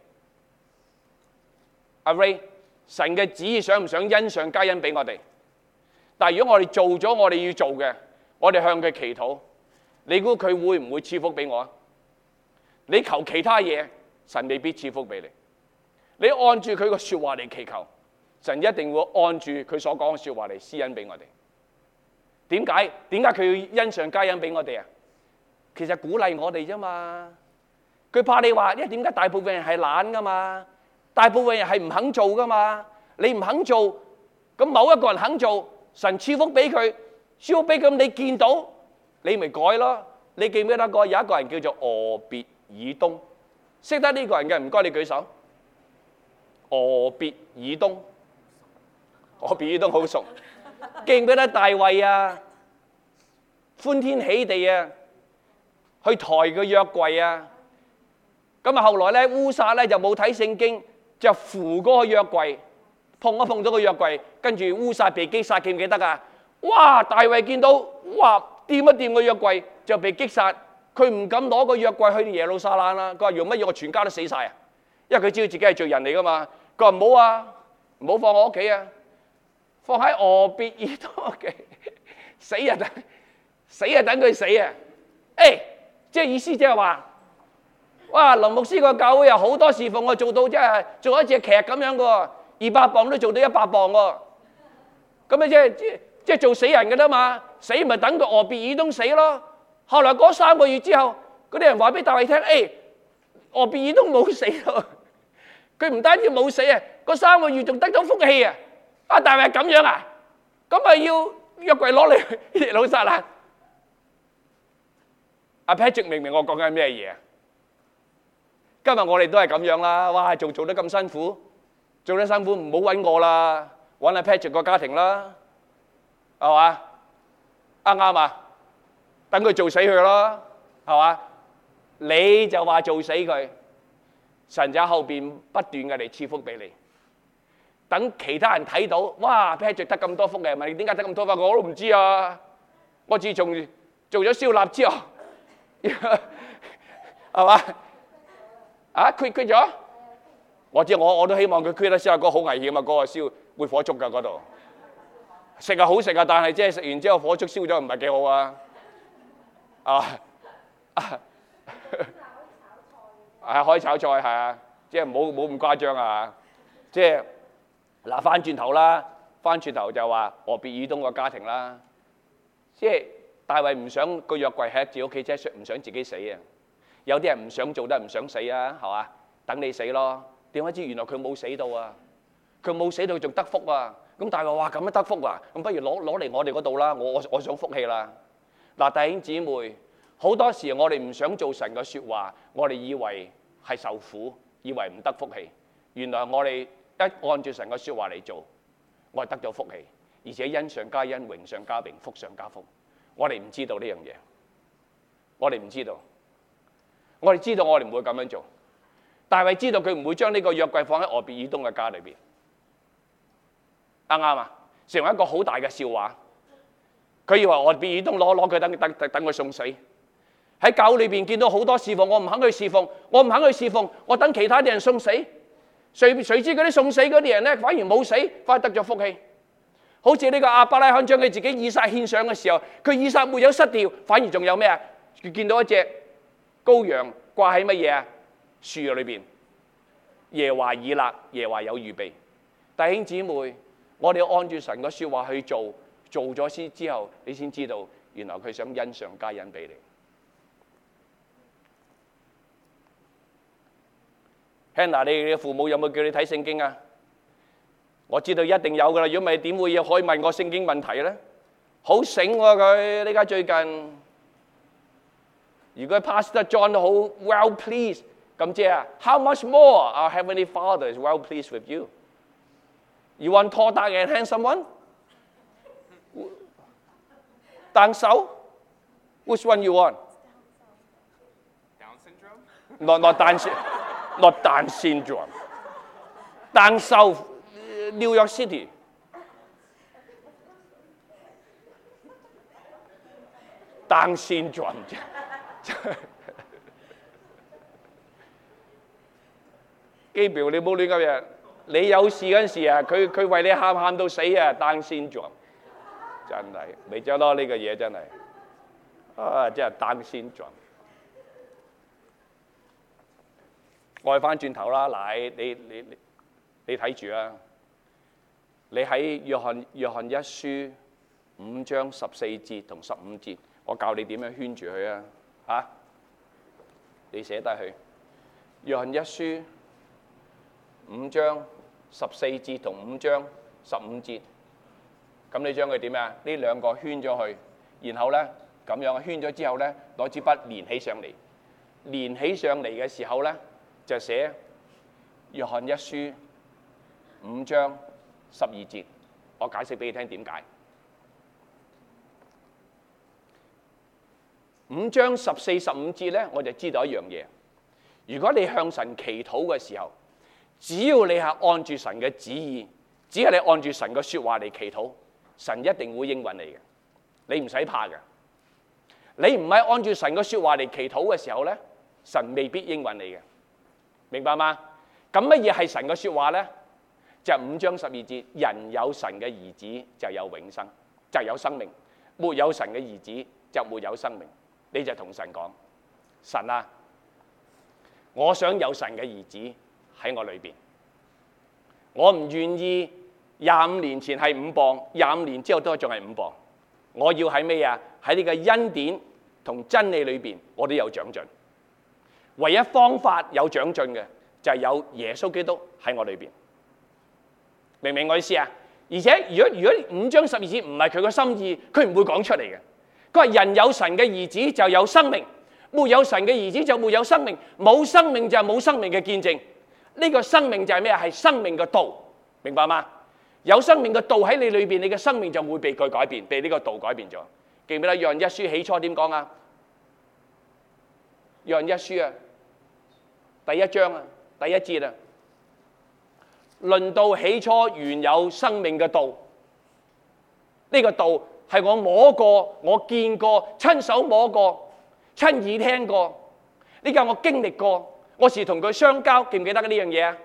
阿 Ray， 神嘅旨意想唔想恩上加恩俾我哋？但係如果我哋做咗我哋要做嘅，我哋向佢祈禱，你估佢會唔會賜福俾我啊？你求其他嘢，神未必賜福俾你。你按住佢個説話嚟祈求，神一定會按住佢所講嘅説話嚟施恩俾我哋。點解佢要恩上加恩俾我哋啊？其實鼓勵我哋啫嘛。佢怕你話，因為點解大部分人係懶噶嘛？大部分人係唔肯做噶嘛？你唔肯做，咁某一個人肯做，神賜福俾佢，賜福俾佢，你見到你咪改咯。你記唔記得有一個人叫做俄別以東？識得呢個人嘅唔該你舉手。俄別以東，俄別以東好熟。記唔記得大衛啊？歡天喜地啊，去抬個約櫃啊！咁啊，後來咧烏撒咧就冇睇聖經，就扶嗰個約櫃，碰到個約櫃，跟住烏撒被擊殺，記唔記得啊？哇！大衛見到哇掂一掂個約櫃就被擊殺，佢唔敢攞個約櫃去耶路撒冷啦。佢話用乜嘢我全家都死晒啊！因為佢知道自己係罪人嚟噶嘛。佢話唔好啊，唔好放我屋企啊，放喺俄別以東屋企，死啊等佢死啊！即係意思即係話。哇！林牧師個教會有好多侍奉，我做到即係做一隻劇咁樣嘅喎，200磅都做到100磅喎。咁啊即係做死人嘅啦嘛， 死咪等佢俄別以東死咯。後來嗰3個月之後，嗰啲人話俾大衛聽，俄別以東冇死咯，佢唔單止冇死啊，嗰3個月仲得到福氣啊！大衛咁樣啊，咁咪要約櫃攞嚟耶路撒冷？阿 Patrick 明唔明我講緊咩嘢啊？今日我哋都係咁樣啦，哇！做得咁辛苦，做得辛苦唔好揾我啦，揾阿 Patrick 個家庭啦，係嘛？啱啊？等佢做死佢咯，係嘛？你就話做死佢，神就喺後邊不斷嘅嚟賜福俾你。等其他人睇到，哇 ！Patrick 得咁多福嘅，問你點解得咁多福？我都唔知啊！我自從做咗燒臘之後，係嘛？quit 咗？我知我都希望佢 quit 得燒臘，嗰個好危險啊！嗰個燒會火燭㗎嗰度。食係好食啊，但係即係食完之後火燭燒咗唔係幾好啊！可以炒菜係啊，即係冇咁誇張啊！即係嗱，翻轉頭就話俄別以東個家庭啦，即係大衛唔想個約櫃喺自己屋企，即係唔想自己死啊！有啲人唔想做得唔想死啊，係嘛？等你死咯，點解知原來佢冇死到啊？佢冇死到仲得福啊！咁大衛話咁樣得福啊，咁不如攞嚟我哋嗰度啦，我想福氣啦。嗱，弟兄姊妹，好多時我哋唔想做神嘅説話，我哋以為係受苦，以為唔得福氣。原來我哋一按住神嘅説話嚟做，我係得咗福氣，而且恩上加恩，榮上加榮，福上加福。我哋唔知道呢樣嘢，我哋唔知道，我哋知道我哋唔會咁樣做。大衛知道佢唔會將呢個約櫃放喺俄別以東嘅家裏邊。啱啊？成為一個好大嘅笑話。佢以為俄別以東攞佢等佢送死。喺教會裏邊見到好多侍奉，我唔肯去侍奉，我等其他啲人送死。誰知嗰啲送死嗰啲人咧，反而冇死，反而得咗福氣。好似呢個亞伯拉罕將佢自己以撒獻上嘅時候，佢以撒沒有失掉，反而仲有咩啊？佢見到一隻羔羊掛喺乜嘢啊？樹裏邊。耶和華以勒，耶和華有預備。弟兄姊妹，我哋按住神嘅説話去做咗先之後，你先知道原來佢想恩上加恩俾你。Hannah， 你嘅父母有冇叫你睇聖經啊？我知道一定有㗎啦，如果唔係點會可以問我聖經問題咧？好醒喎佢，呢家最近。如果 Pastor John 都好 well pleased， 咁即係 How much more our Heavenly Father is well pleased with you? You want tall, dark and handsome one? Down south? Which one you want? Down syndrome? Not Down syndrome. Down south, New York City. Down syndrome. Gabriel，你冇亂咁嘢。你有事嗰陣時啊，佢為你喊到死啊 ，Down syndrome， 真係未咗咯呢個嘢真係，真係 Down syndrome。我翻轉頭啦，嗱你睇住啊，你喺約翰一書5章14節同15節，我教你點樣圈住佢啊，嚇，你寫低佢。約翰一書5章14節同5章15節，咁你將佢點啊？呢兩個圈咗佢，然後咧咁樣圈咗之後咧，攞支筆連起上嚟，連起上嚟嘅時候咧，就寫約翰一書5章12節。我解釋俾你聽點解。5章14、15節咧，我就知道一樣嘢。如果你向神祈禱嘅時候，只要你係按住神嘅旨意，只係你按住神嘅説話嚟祈禱，神一定會應允你嘅，你唔使怕嘅。你唔係按住神嘅説話嚟祈禱嘅時候咧，神未必應允你嘅，明白嗎？咁乜嘢係神嘅説話咧？就5章12節，人有神嘅兒子就有永生，就有生命；沒有神嘅兒子就沒有生命。你就同神講：神啊，我想有神嘅兒子喺我裏邊，我唔願意25年前係5磅，25年之後都仲係5磅。 我要喺咩啊？喺呢個恩典同真理裏邊，我都有長進。唯一方法有長進嘅就係有耶穌基督喺我裏邊，明唔明我意思啊？而且如果5章12節唔係佢個心意，佢唔會講出嚟嘅。佢話人有神嘅兒子就有生命，沒有神嘅兒子就沒有生命，冇生命就係冇生命嘅見證。呢個生命就係咩啊？係生命嘅道，明白嗎？有生命嘅道喺你裏邊，你嘅生命就會被佢改變，被呢個道改變咗。記唔記得約翰一書起初點講啊？約翰一書啊，第1章啊，第1節啊，論到起初原有生命嘅道，呢個道係我摸過、我見過、親手摸過、親耳聽過，呢個我經歷過，我時同佢相交，記唔記得呢樣嘢啊？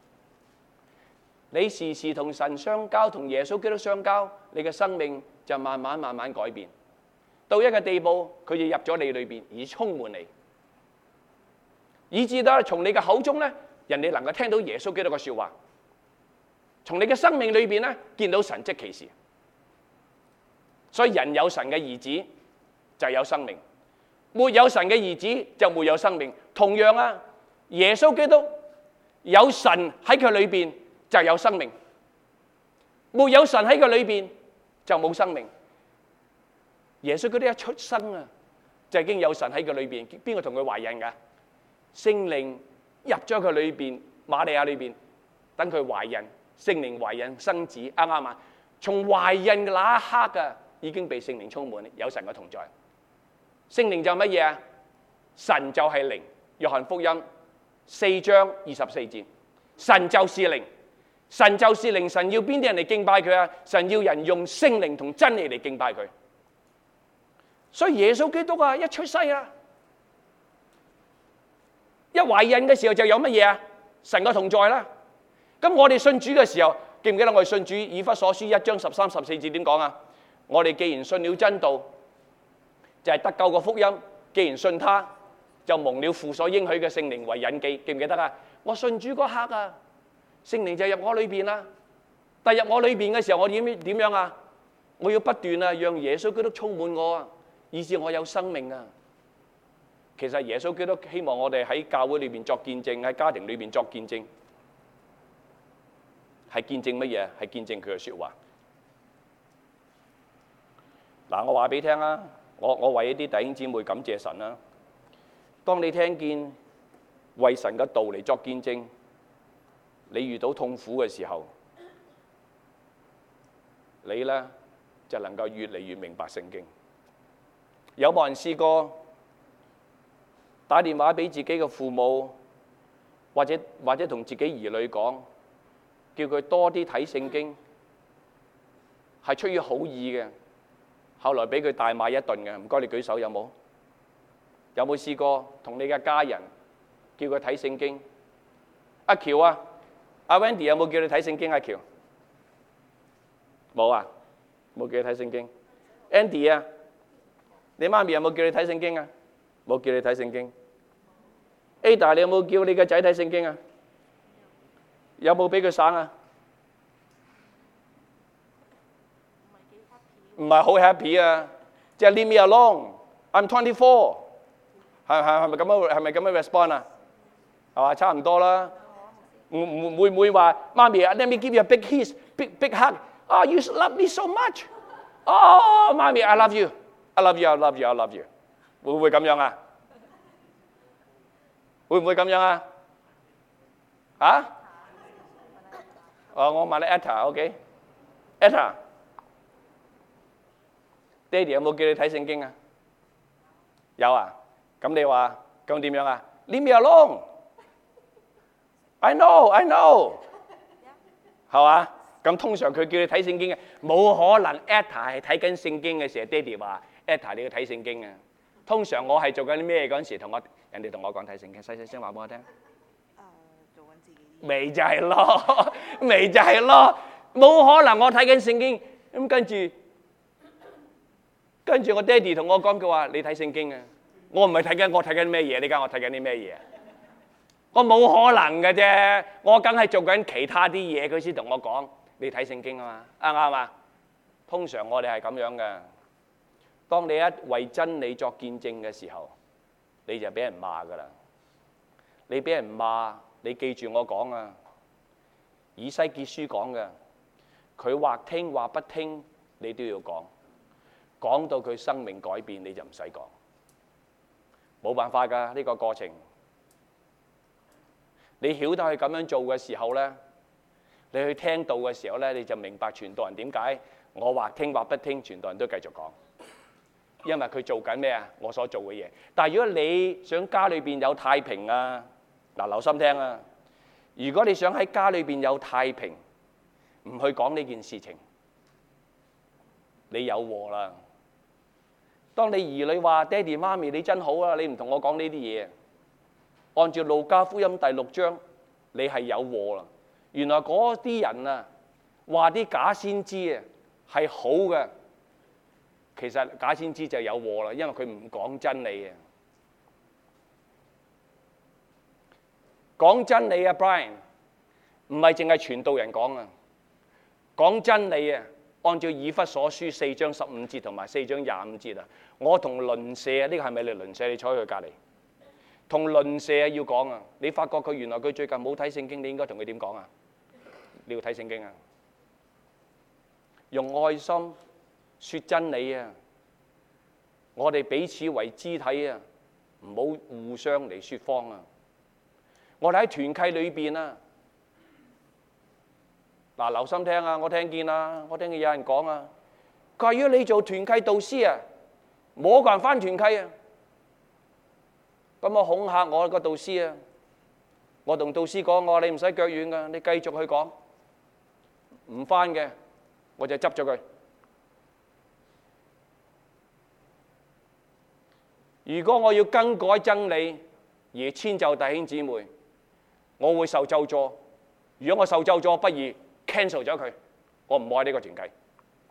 你時時同神相交，同耶穌基督相交，你嘅生命就慢慢改變，到一個地步，佢就入咗你裏邊，而充滿你，以至到從你嘅口中咧，人哋能夠聽到耶穌基督嘅說話，從你嘅生命裏邊咧，見到神蹟奇事。所以人有神嘅兒子就有生命，沒有神嘅兒子就沒有生命。同樣啊，耶穌基督有神喺佢裏邊就有生命，沒有神喺佢裏邊就冇生命。耶穌基督一出生啊，就已經有神喺佢裏邊。邊個同佢懷孕㗎？聖靈入咗佢裏邊，瑪利亞裏邊，等佢懷孕，聖靈懷孕生子，啱唔啱啊？從懷孕嘅那一刻啊，已經被聖靈充滿，有神嘅同在。聖靈就係乜嘢啊？神就係靈。約翰福音4章24節，神就是靈，神就是靈。神要邊啲人嚟敬拜佢啊？神要人用聖靈同真理嚟敬拜佢。所以耶穌基督啊，一出世啊，一懷孕嘅時候就有乜嘢啊？神嘅同在啦。咁我哋信主嘅時候，記唔記得我哋信主以弗所書1章13、14節點講啊？我哋既然信了真道，就係得救嘅福音，既然信他，就蒙了父所應許嘅聖靈為印記，記唔記得啊？我信主嗰刻啊，聖靈就入我裏邊啦。但入我裏邊嘅時候，我點樣啊？我要不斷啊，讓耶穌基督充滿我啊，以致我有生命啊。其實耶穌基督希望我哋喺教會裏邊作見證，喺家庭裏邊作見證，係見證乜嘢？係見證佢嘅説話。嗱，我話俾你聽啊，我為一啲弟兄姊妹感謝神啦。當你聽見為神嘅道嚟作見證，你遇到痛苦嘅時候，你咧就能夠越嚟越明白聖經。有冇人試過打電話俾自己嘅父母，或者同自己兒女講，叫佢多啲睇聖經，係出於好意嘅，後來俾佢大罵一頓嘅？唔該，你舉手有冇？有冇試過同你嘅家人叫佢睇聖經？阿喬啊，阿 Wendy 有冇叫你睇聖經？阿喬冇啊，冇叫你睇聖經。Andy 啊，你媽咪有冇叫你睇聖經啊？冇叫你睇聖經。Ada， 你有冇叫你個仔睇聖經啊？有冇俾佢省啊？唔係好 happy 啊！即係 leave me alone，I'm 24。係咪咁樣？係咪咁樣 respond 啊？係嘛？差唔多啦。會唔會話媽咪 ？Let me give you a big kiss, big hug. Oh, you love me so much. Oh, 媽咪 ，I love you. I love you. I love you. I love you. 會唔會咁樣啊？會唔會咁樣啊？啊？我問你 Etta，OK？Etta，爹哋有冇叫你睇聖經啊？有啊。咁你話咁點樣啊 ？Leave me alone. I know，係嘛？咁通常佢叫你睇聖經嘅，冇可能 Etta 係睇緊聖經嘅時候，爹哋話 Etta 你要睇聖經啊。通常我係做緊啲咩嗰陣時，人哋同我講睇聖經，細聲話俾我聽。 做緊自己。 咪就係咯，咪就係咯，冇可能我睇緊聖經咁跟住我爹哋同我講，佢話你睇聖經啊。我唔係睇緊，我睇緊咩嘢？你講我睇緊啲咩嘢？我冇可能嘅啫，我梗係做緊其他啲嘢，佢先同我講你睇聖經啊嘛，啱唔啱啊？通常我哋係咁樣嘅， 當你一為真理作見證嘅時候，你就俾人罵㗎啦。你俾人罵，你記住我講啊，以西結書講嘅，佢或聽或不聽，你都要講。講到佢生命改變，你就唔使講。冇辦法㗎，呢個過程。你曉得去咁樣做嘅時候呢，你去聽道嘅時候呢，你就明白傳道人點解我或聽或不聽，傳道人都繼續講。因為佢做緊咩啊？我所做嘅嘢。但係如果你想家裏邊有太平啊，嗱，留心聽啊！如果你想喺家裏邊有太平，唔去講呢件事情，你有禍啦。當你兒女話：爹哋媽咪你真好啊，你唔同我講呢啲嘢。按照路加福音第6章，你係有禍啦。原來嗰啲人啊，話啲假先知啊係好嘅。其實假先知就有禍啦，因為佢唔講真理啊！講真理啊 ，Brian， 唔係淨係傳道人講啊！講真理啊，按照以弗所書4章15節同埋4章25節啊，我同鄰舍啊，呢個係咪你鄰舍？你坐喺佢隔離，同鄰舍要講啊！你發覺佢原來佢最近冇睇聖經，你應該同佢點講啊？你要睇聖經啊！用愛心說真理啊！我哋彼此為肢體啊，唔好互相嚟説謊啊！我哋喺團契裏邊啊，嗱，留心聽啊！我聽見啦，我聽見有人講啊，佢話如果你做團契導師啊，冇一個人返團契啊，咁我恐嚇我個導師啊，我同導師講，我話你唔使腳軟噶，你繼續去講，唔返嘅我就執咗佢。如果我要更改真理而遷就弟兄姊妹，我會受咒詛。如果我受咒詛，不如 cancel 咗佢，我唔愛呢個團契。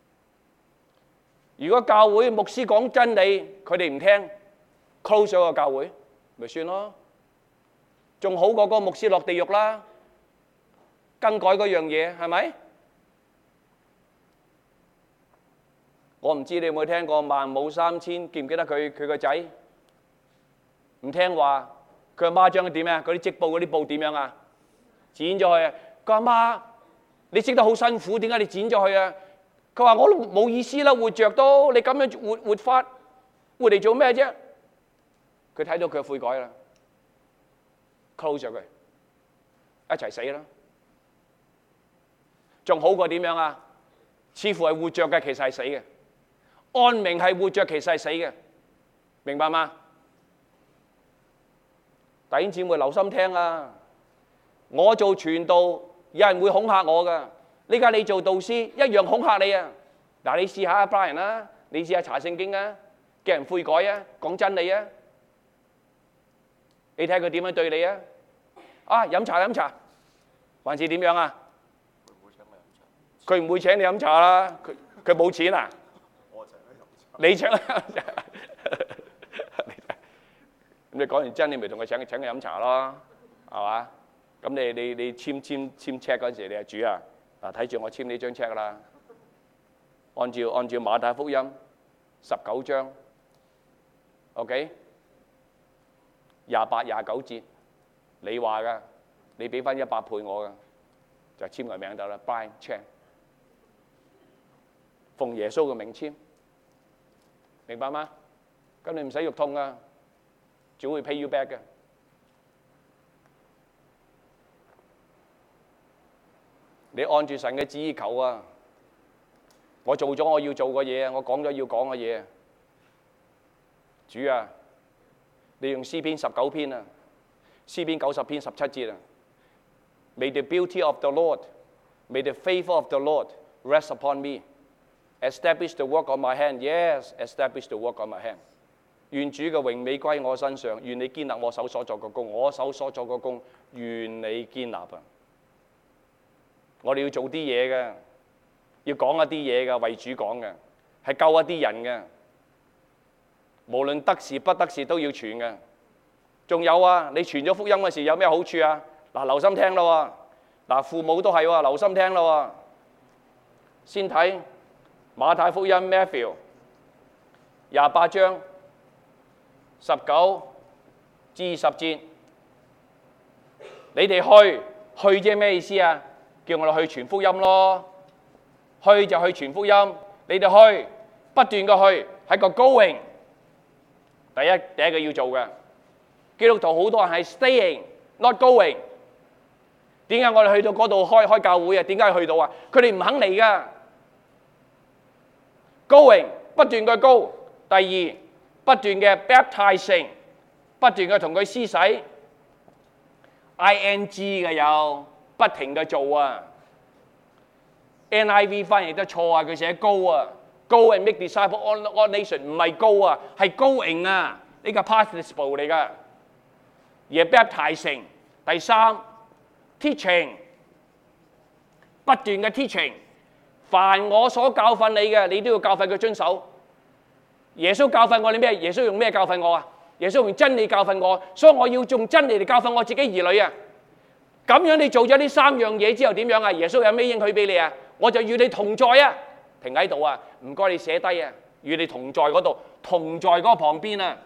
如果教會牧師講真理，佢哋唔聽 ，close 咗個教會，咪算咯。仲好過個牧師落地獄啦，更改嗰樣嘢係咪？我唔知你有冇聽過孟母三遷，記唔記得佢個仔？唔聽話，佢阿媽將佢點啊？嗰啲織布嗰啲布點樣啊？剪咗佢啊！佢阿媽，你織得好辛苦，點解你剪咗佢啊？佢話我都冇意思啦，活着都你咁樣活法，活嚟做咩啫？佢睇到佢悔改啦 ，close 咗佢，一齊死啦！仲好過點樣啊？似乎係活着嘅，其實係死嘅；安明係活着，其實係死嘅，明白嗎？弟兄姊妹留心聽啊！我做傳道，有人會恐嚇我噶。呢家你做導師，一樣恐嚇你啊！嗱，你試下 Brian 啦，你試下查聖經啊，叫人悔改啊，講真理啊，你睇下佢點樣對你啊？啊，飲茶，還是點樣啊？佢唔會請你飲茶啦，佢冇錢啊！我請佢飲茶，你請佢飲茶。咁你講完真，你咪同佢請佢飲茶咯，係嘛？咁你簽 check 嗰陣時，你係主啊！嗱，睇住我簽呢張 check 啦。按照馬太福音19章 ，OK， 28、29節，你話噶，你俾翻100倍我噶，就簽個名得啦 ，Brian Chan， 奉耶穌嘅名簽，明白嗎？咁你唔使肉痛啊！主會 pay you back 嘅。你按住神嘅旨意求啊！我做咗我要做嘅嘢啊！我講咗要講嘅嘢。主啊，你用詩篇19篇啊，詩篇90篇17節啊。May the beauty of the Lord, may the favor of the Lord rest upon me. Establish the work of my hand. Yes, establish the work of my hand. 願主嘅榮美歸我身上，願你堅立我手所作嘅工，我手所作嘅工，願你堅立啊！我哋要做啲嘢嘅，要講一啲嘢嘅，為主講嘅，係救一啲人嘅。無論得時不得時都要傳嘅。仲有啊，你傳咗福音嘅時有咩好處啊？嗱，留心聽咯喎，嗱，父母都係喎，留心聽咯喎。先睇馬太福音 Matthew 28章19至20節，你哋去即係咩意思啊？叫我哋去傳福音咯，去就去傳福音。你哋去，不斷嘅去，係個 going。第一個要做嘅，基督徒好多人係 staying，not going。點解我哋去到嗰度開教會啊？點解去到啊？佢哋唔肯嚟噶。going 不斷嘅 go。第二，不斷嘅 baptizing， 不斷嘅同佢施洗。ing 嘅有不停嘅做啊。NIV 翻譯得錯啊，佢寫 go 啊。Go and make disciples all nations 唔係 go 啊，係 going 啊，呢個 participle 嚟噶。而 baptizing。第三 teaching， 不斷嘅 teaching， 凡我所教訓你嘅，你都要教訓佢遵守。耶穌教訓我哋咩？耶穌用咩教訓我啊？耶穌用真理教訓我，所以我要用真理嚟教訓我自己兒女啊。咁樣你做咗呢三樣嘢之後點樣啊？耶穌有咩應許俾你啊？我就與你同在啊！停喺度啊！唔該你寫低啊！與你同在嗰度，同在嗰個旁邊啊！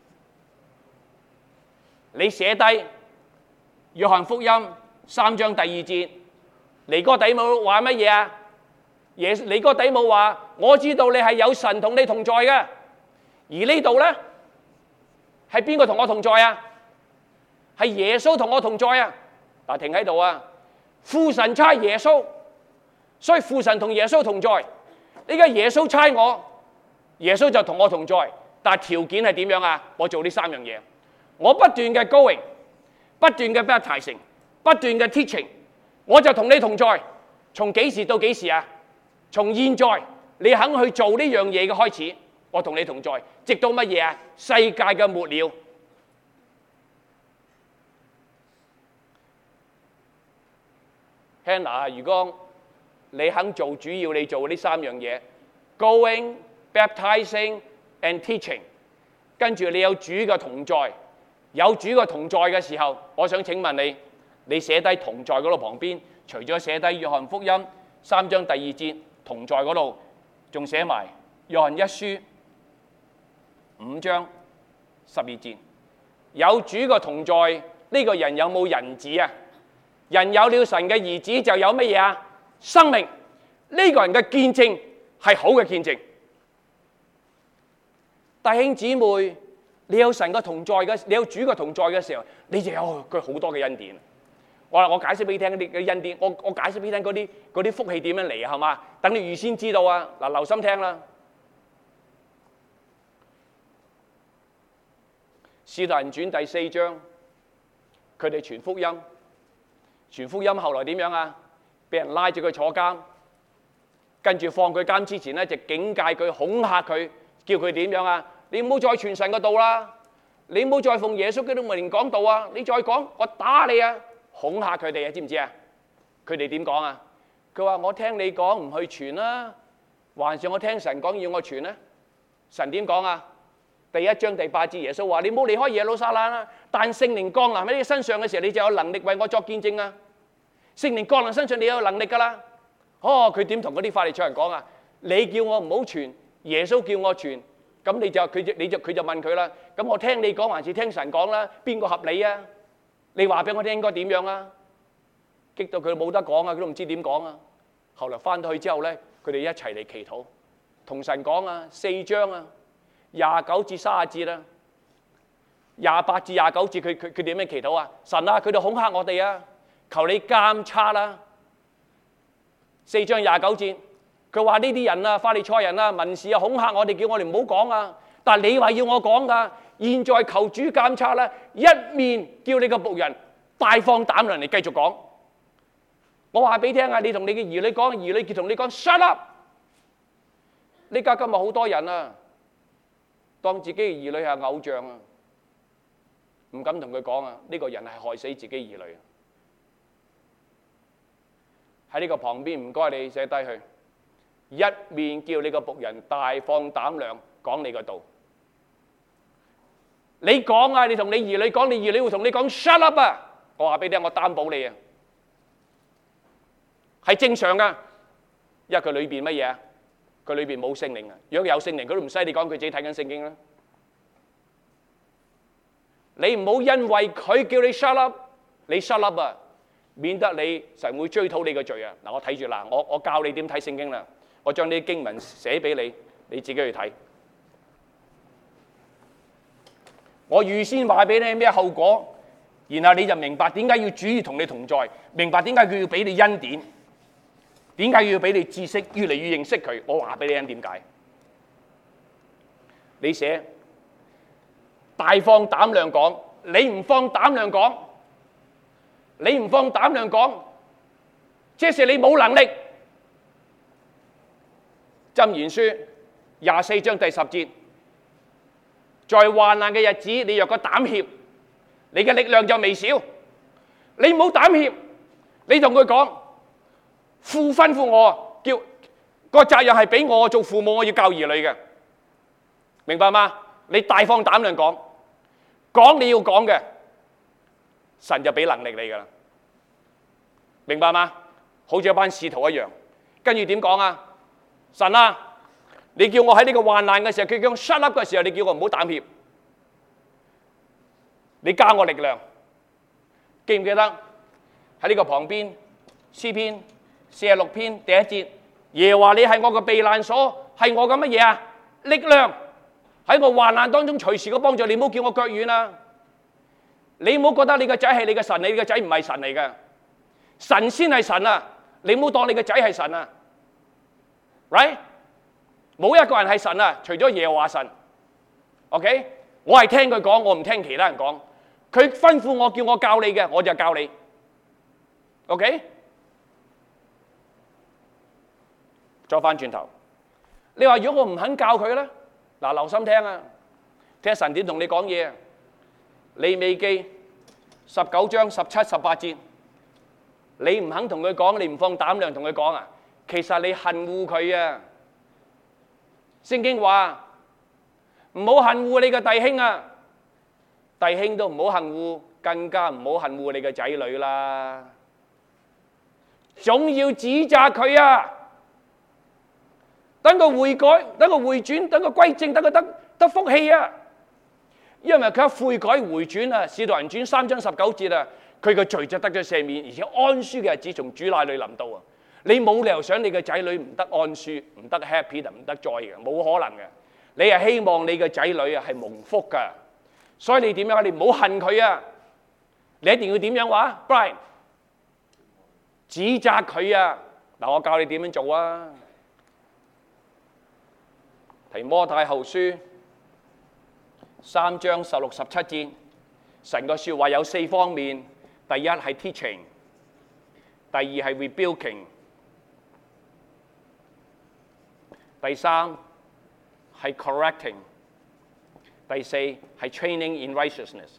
你寫低約翰福音3章第2節，尼哥底母話乜嘢啊？尼哥底母話：我知道你係有神同你同在嘅。而呢度咧係邊個同我同在啊？係耶穌同我同在啊！嗱，停喺度啊！父神差耶穌，所以父神同耶穌同在。依家耶穌差我，耶穌就同我同在，但係條件係點樣啊？我做呢三樣嘢，我不斷嘅 going， 不斷嘅 baptizing， 不斷嘅 teaching， 我就同你同在。從幾時到幾時啊？從現在你肯去做呢樣嘢嘅開始，我同你同在，直到乜嘢啊？世界嘅末了。Hannah， 如果你肯做主要你做呢三樣嘢 ，going、baptizing and teaching， 跟住你有主嘅同在，有主嘅同在嘅時候，我想請問你，你寫低同在嗰度旁邊，除咗寫低約翰福音3章第2節同在嗰度，仲寫埋約翰一書5章12節，有主嘅同在，呢個人有冇人子啊？人有了神嘅兒子就有乜嘢啊？生命。呢個人嘅見證係好嘅見證。弟兄姊妹，你有神嘅同在嘅，你有主嘅同在嘅時候，你就有佢好多嘅恩典。我解釋俾你聽啲恩典，我解釋俾你聽嗰啲福氣點樣嚟啊？係嘛？等你預先知道啊！嗱，留心聽啦。使徒行傳第4章，佢哋傳福音。傳福音後來點樣啊？俾人拉住佢坐監，跟住放佢監之前咧，就警戒佢、恐嚇佢，叫佢點樣啊？你唔好再傳神嘅道啦，你唔好再奉耶穌基督名講道啊！你再講，我打你啊！恐嚇佢哋啊，知唔知啊？佢哋點講啊？佢話：我聽你講唔去傳啦，還是我聽神講要我傳咧？神點講啊？第1章第8節，耶穌話：你唔好離開耶路撒冷啦，但聖靈降臨喺你身上嘅時候，你就有能力為我作見證啊！聖靈降臨身上，你有能力噶啦。哦，佢點同嗰啲法利賽人講啊？你叫我唔好傳，耶穌叫我傳，咁佢就問佢啦。咁我聽你講還是聽神講啦？邊個合理啊？你話俾我聽應該點樣啊？激到佢冇得講啊！佢都唔知點講啊！後來翻到去之後咧，佢哋一齊嚟祈禱，同神講啊，4章啊，29至30節啦，28至29節，佢點樣祈禱啊？神啊，佢哋恐嚇我哋啊！求你監察啦！4章29節，佢話呢啲人啊，法利賽人啊，文士啊，恐嚇我哋，叫我哋唔好講啊！但係你話要我講㗎，現在求主監察啦，一面叫你個僕人大放膽量嚟繼續講。我話俾你聽啊，你同你嘅兒女講，兒女同你講 shut up。呢家今日好多人啊，當自己嘅兒女係偶像啊，唔敢同佢講啊，呢個人係害死自己兒女。喺呢個旁邊唔該你寫低去，一面叫你個僕人大放膽量講你個道。你講啊，你同你兒女講，你兒女會同你講 shut up 啊！我話俾你聽，我擔保你啊，係正常噶，因為佢裏邊乜嘢啊？ 佢裏邊冇聖靈啊！如果有聖靈，佢都唔使你講，佢自己睇緊聖經啦。你唔好因為佢叫你 shut up， 你 shut up 啊，免得你神會追討你嘅罪啊！嗱，我睇住啦，我教你點睇聖經啦，我將啲經文寫俾你，你自己去睇。我預先話俾你咩後果，然後你就明白點解要主要同你同在，明白點解佢要俾你恩典，點解要俾你知識，越嚟越認識佢。我話俾你聽點解。你寫大放膽量講，你唔放膽量講，你唔放膽量講，即是你冇能力。箴言書24章第10節，在患難嘅日子，你若個膽怯，你嘅力量就微小。你唔好膽怯，你同佢講，父吩咐我，叫個責任係俾我做父母，我要教兒女嘅，明白嗎？你大放膽量講，講你要講嘅，神就俾能力你噶啦，明白嗎？好似一班使徒一樣，跟住點講啊？神啊，你叫我喺呢個患難嘅時候，佢叫我 shut up 嘅時候，你叫我唔好膽怯，你加我力量。記唔記得喺呢個旁邊詩篇46篇第1節，耶和華你係我嘅避難所，係我嘅乜嘢啊？力量，喺我患難當中隨時嘅幫助。你唔好叫我腳軟啊！你唔好覺得你個仔係你嘅神，你個仔唔係神嚟嘅，神先係神啊！你唔好當你個仔係神啊！ right？ 冇一個人係神啊，除咗耶和華神。OK？ 我係聽佢講，我唔聽其他人講。佢吩咐我叫我教你嘅，我就教你。OK？ 再翻轉頭，你話如果我唔肯教佢咧，嗱，留心聽啊，聽神點同你講嘢啊。利未記19章17、18節，你唔肯同佢講，你唔放膽量同佢講啊，其實你恨惡佢啊。聖經話唔好恨惡你嘅弟兄啊，弟兄都唔好恨惡，更加唔好恨惡你嘅仔女啦。總要指責佢啊，等佢悔改，等佢回轉，等佢歸正，等佢得福氣啊。因為佢一悔改回轉啊，《使徒行傳》3章19節啊，佢嘅罪就得咗赦免，而且安舒嘅日子從主那裏臨到啊。你冇理由想你嘅仔女唔得安舒，唔得 happy 唔得 joy 嘅，冇可能嘅。你係希望你嘅仔女啊係蒙福㗎，所以你點樣？你唔好恨佢啊！你一定要點樣話 ？Brian， 指責佢啊！嗱，我教你點樣做啊？提摩太後書3章16、17節，神嘅説話有4方面。第一係 teaching， 第二係 rebuking， 第三係 correcting， 第四係 training in righteousness。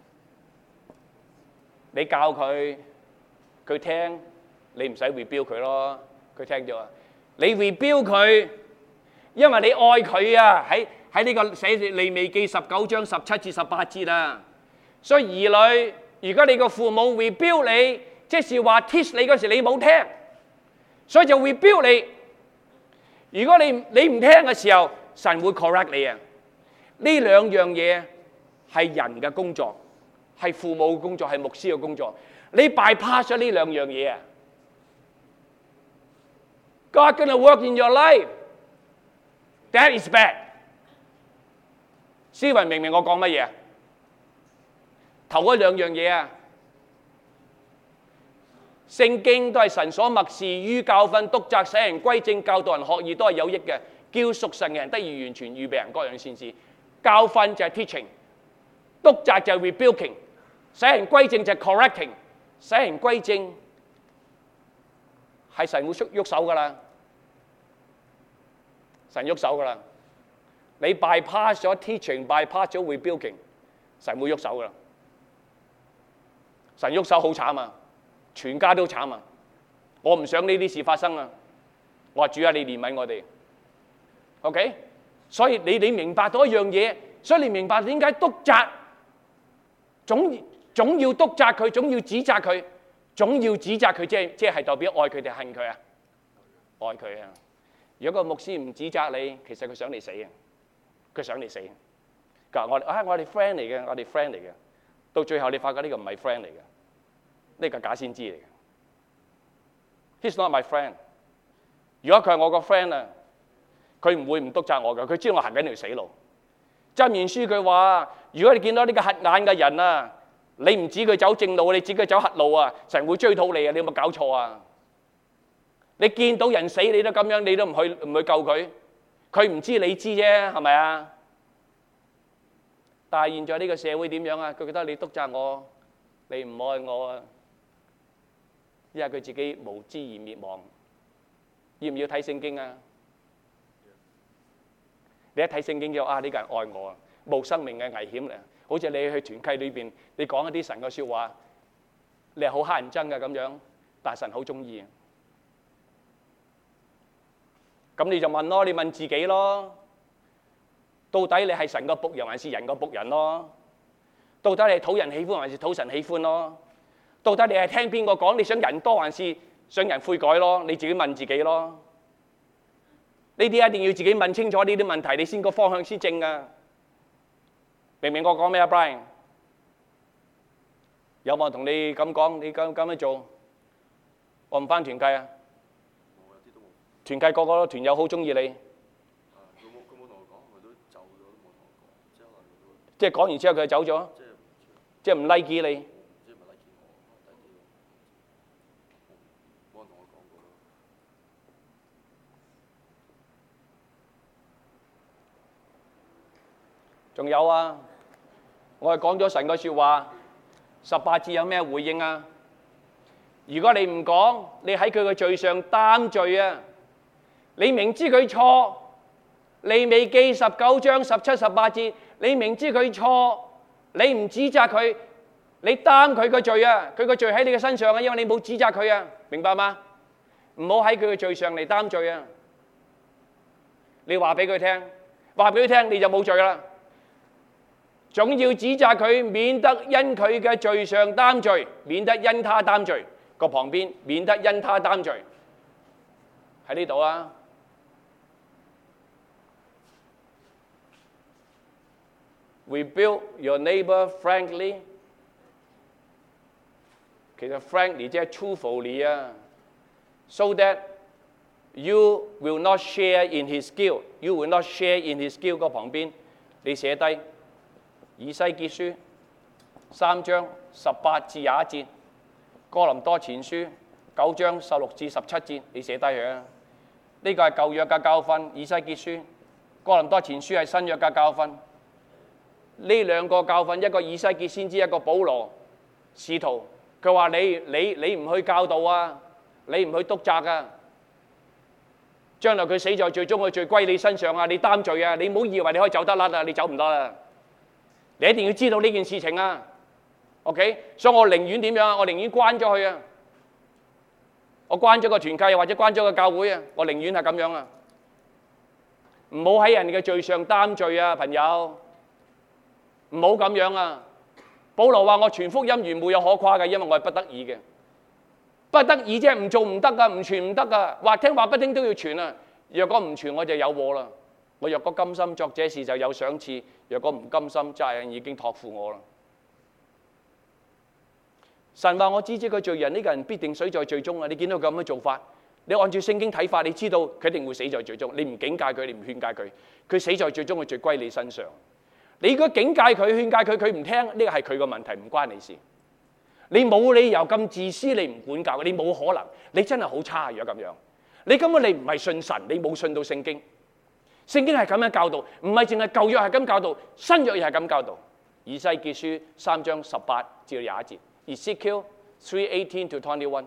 你教佢，佢聽，你唔使 rebuke 佢咯，佢聽咗啊。你 rebuke佢，因為你愛佢啊。喺呢個寫利未記19章17至18節啊。所以兒女，如果你個父母 rebuke你，即是話 teach 你嗰時你冇聽，所以就 rebuke你。如果你唔聽嘅時候，神會 correct 你啊。呢兩樣嘢係人嘅工作，係父母嘅工作，係牧師嘅工作。你 bypass 咗呢兩樣嘢啊 ，God gonna work in your life. That is bad。思維明唔明我講乜嘢啊？頭嗰兩樣嘢啊，聖經都係神所默示於教訓、督責、使人歸正、教導人學義，都係有益嘅，叫屬神嘅人得以完全，預備人各樣善事。教訓就係 teaching， 督責就係 rebuking， 使人歸正就係 correcting， 使人歸正係神會喐手噶啦，神喐手噶啦。你 bypass 咗 teaching，bypass 咗 rebuking， 神會喐手噶啦。神喐手好慘啊，全家都慘啊！我唔想呢啲事發生啊！我話主啊，你憐憫我哋。OK， 所以你明白到一樣嘢，所以你明白點解督責總要督責佢，總要指責佢，總要指責佢，即係代表愛佢定恨佢啊？愛佢啊！ 如果個牧師唔指責你，其實佢想你死嘅，佢想你死。佢話我哋 friend 嚟嘅，我哋 friend 嚟嘅。到最後你發覺呢個唔係 friend 嚟嘅，呢個假先知嚟嘅。He's not my friend。如果佢係我個 friend 啊，佢唔會唔督責我嘅，佢知道我行緊條死路。箴言書佢話：如果你見到呢個瞎眼嘅人啊，你唔指佢走正路，你指佢走黑路啊，神會追討你啊！你有冇搞錯啊？你見到人死你都咁樣，你都唔去救佢，佢唔知你知啫，係咪啊？但係現在呢個社會點樣啊？佢覺得你督責我，你唔愛我啊，因為佢自己無知而滅亡。要唔要睇聖經啊？你一睇聖經就呢個人愛我啊，冇生命嘅危險咧。好似你去團契裏邊，你講一啲神嘅説話，你係好乞人憎嘅咁樣，但係神好中意。咁你就問咯，你問自己咯，到底你係神個僕人還是人個僕人咯？到底你係討人喜歡還是討神喜歡咯？到底你係聽邊個講？你想人多還是想人悔改咯？你自己問自己咯。呢啲一定要自己問清楚呢啲問題，你先個方向先正啊！明唔明我講咩啊 ，Brian？ 有冇人同你咁講？你咁樣做，我唔返團契啊！團契個個團友好中意你。佢冇同我講，佢都走咗，都冇同我講。即係講完之後佢就走咗，即係唔 like 你。即係唔 like 我，冇人同我講過咯。仲有啊，我係講咗神嘅説話，18節有咩回應啊？如果你唔講，你喺佢嘅罪上擔罪啊！你明知佢錯，利未記19章17、18節，你明知佢錯，你唔指責佢，你擔佢嘅罪啊！佢嘅罪喺你嘅身上啊，因為你冇指責佢啊，明白嗎？唔好喺佢嘅罪上嚟擔罪啊！你話俾佢聽，話俾佢聽，你就冇罪啦。總要指責佢，免得因佢嘅罪上擔罪，免得因他擔罪。個旁邊，免得因他擔罪，喺呢度啊。Rebuke your neighbor frankly， 其實 frankly 即係 truthfully 啊 ，so that you will not share in his guilt，you will not share in his guilt。個旁邊你寫低以西結書3章18至21節，哥林多前書9章16至17節，你寫低佢啊。呢個係舊約嘅教訓，以西結書、哥林多前書係新約嘅教訓。呢兩個教訓，一個以西結先知，一個保羅使徒。佢話你唔去教導啊，你唔去督責啊，將來佢死在罪中，佢罪歸你身上啊，你擔罪啊，你唔好以為你可以走得甩啊，你走唔得啦。你一定要知道呢件事情啊。OK， 所以我寧願點樣啊？我寧願關咗佢啊！我關咗個團契或者關咗個教會啊！我寧願係咁樣啊！唔好喺人嘅罪上擔罪啊，朋友！唔好咁樣啊！保羅話：我傳福音原沒有可誇嘅，因為我係不得已嘅。不得已啫，唔做唔得噶，唔傳唔得噶，話聽話不聽都要傳啊！若果唔傳，我就有禍啦。我若果甘心作這事，就有賞賜；若果唔甘心，責任已經託付我啦。神話我知佢罪人，呢個人必定死在罪中啊！你見到佢咁嘅做法，你按照聖經睇法，你知道佢一定會死在罪中。你唔警戒佢，你唔勸戒佢，佢死在罪中嘅罪歸你身上。你如果警戒佢、勸戒佢，佢唔聽，呢個係佢個問題，唔關你事。你冇理由咁自私，你唔管教，你冇可能。你真係好差，如果咁樣，你根本你唔係信神，你冇信到聖經。聖經係咁樣教導，唔係淨係舊約係咁教導，新約又係咁教導。以西結書3章18至21節。Ezekiel 3:18 to 21。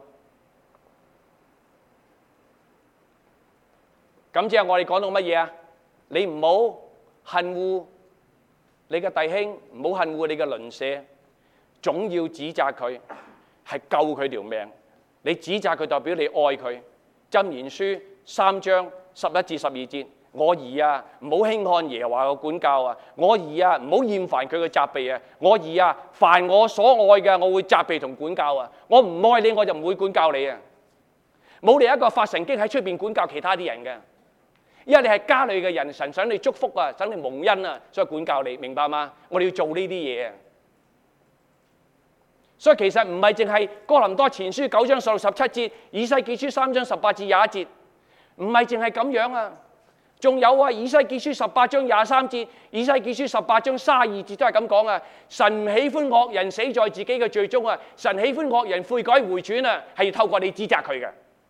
咁之後我哋講到乜嘢啊？你唔好恨惡你嘅弟兄，唔好恨惡你嘅鄰舍，總要指責佢，係救佢條命。你指責佢代表你愛佢。箴言書3章11至12節。我兒啊，唔好輕看耶和華嘅管教啊！我兒啊，唔好厭煩佢嘅責備啊！我兒啊，凡我所愛嘅，我會責備同管教啊！我唔愛你，我就唔會管教你啊！冇你一個發神經喺出邊管教其他啲人嘅， 因為你係家裏嘅人，神想你祝福啊，想你蒙恩啊，所以管教你，明白嗎？我哋要做呢啲嘢啊。所以其實唔係淨係哥林多前書9章16、17節，以西結書3章18至21節，唔係淨係咁樣啊。仲有啊，以西結書18章23節，以西結書18章32節都係咁講啊。神唔喜歡惡人死在自己嘅罪中啊，神喜歡惡人悔改回轉啊，係要透過你指責佢嘅。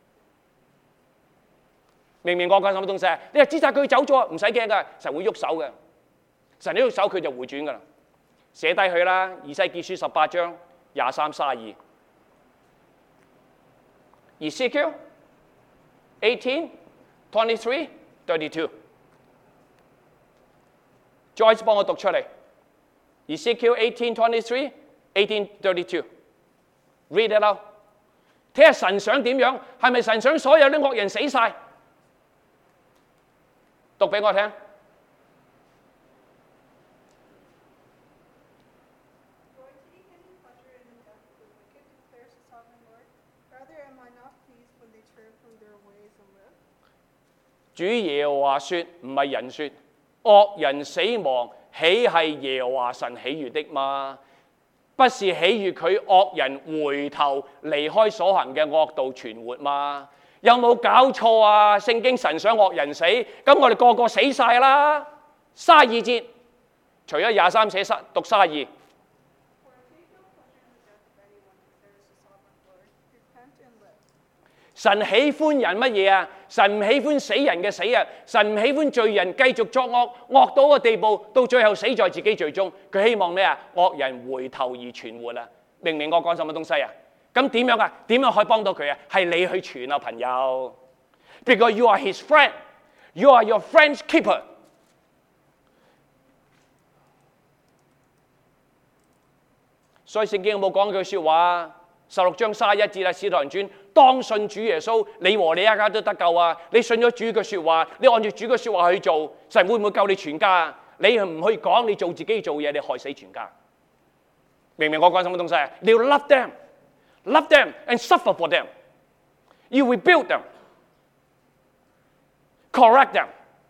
明唔明我講什麼東西啊？你係指責佢走咗，唔使驚噶，神會喐手嘅。神一喐手佢就回轉噶啦。寫低佢啦，以西結書18章23、32。Ezekiel 18, 23, 32。Joyce 幫我讀出嚟。Ezekiel 18, 23, 18, 32。Read it out。睇下神想點樣？係咪神想所有啲惡人死晒？讀俾我聽。主耶和華說，唔係人說，惡人死亡，豈係耶和華神喜悅的嗎？不是喜悅佢惡人回頭離開所行嘅惡道存活嗎？有冇搞錯啊？聖經神想惡人死，咁我哋個個死晒啦。32節，除咗23寫讀32。神喜歡人乜嘢啊？神唔喜歡死人嘅死啊！神唔喜歡罪人繼續作惡，惡到個地步，到最後死在自己罪中。佢希望咩啊？惡人回頭而存活啊！明唔明我講什麼東西啊？咁點樣啊？點樣可以幫到佢啊？係你去傳啊，朋友。Because you are his friend, you are your friend's keeper。所以聖經有冇講句説話？16章31節啦，《使徒行傳》當信主耶穌，你和你一家都得救啊！你信咗主嘅説話，你按照主嘅説話去做，神會唔會救你全家啊？你唔去講，你做自己做嘢，你害死全家。明唔明我講什麼東西啊？你要 love them and suffer for them. You rebuild them, correct them。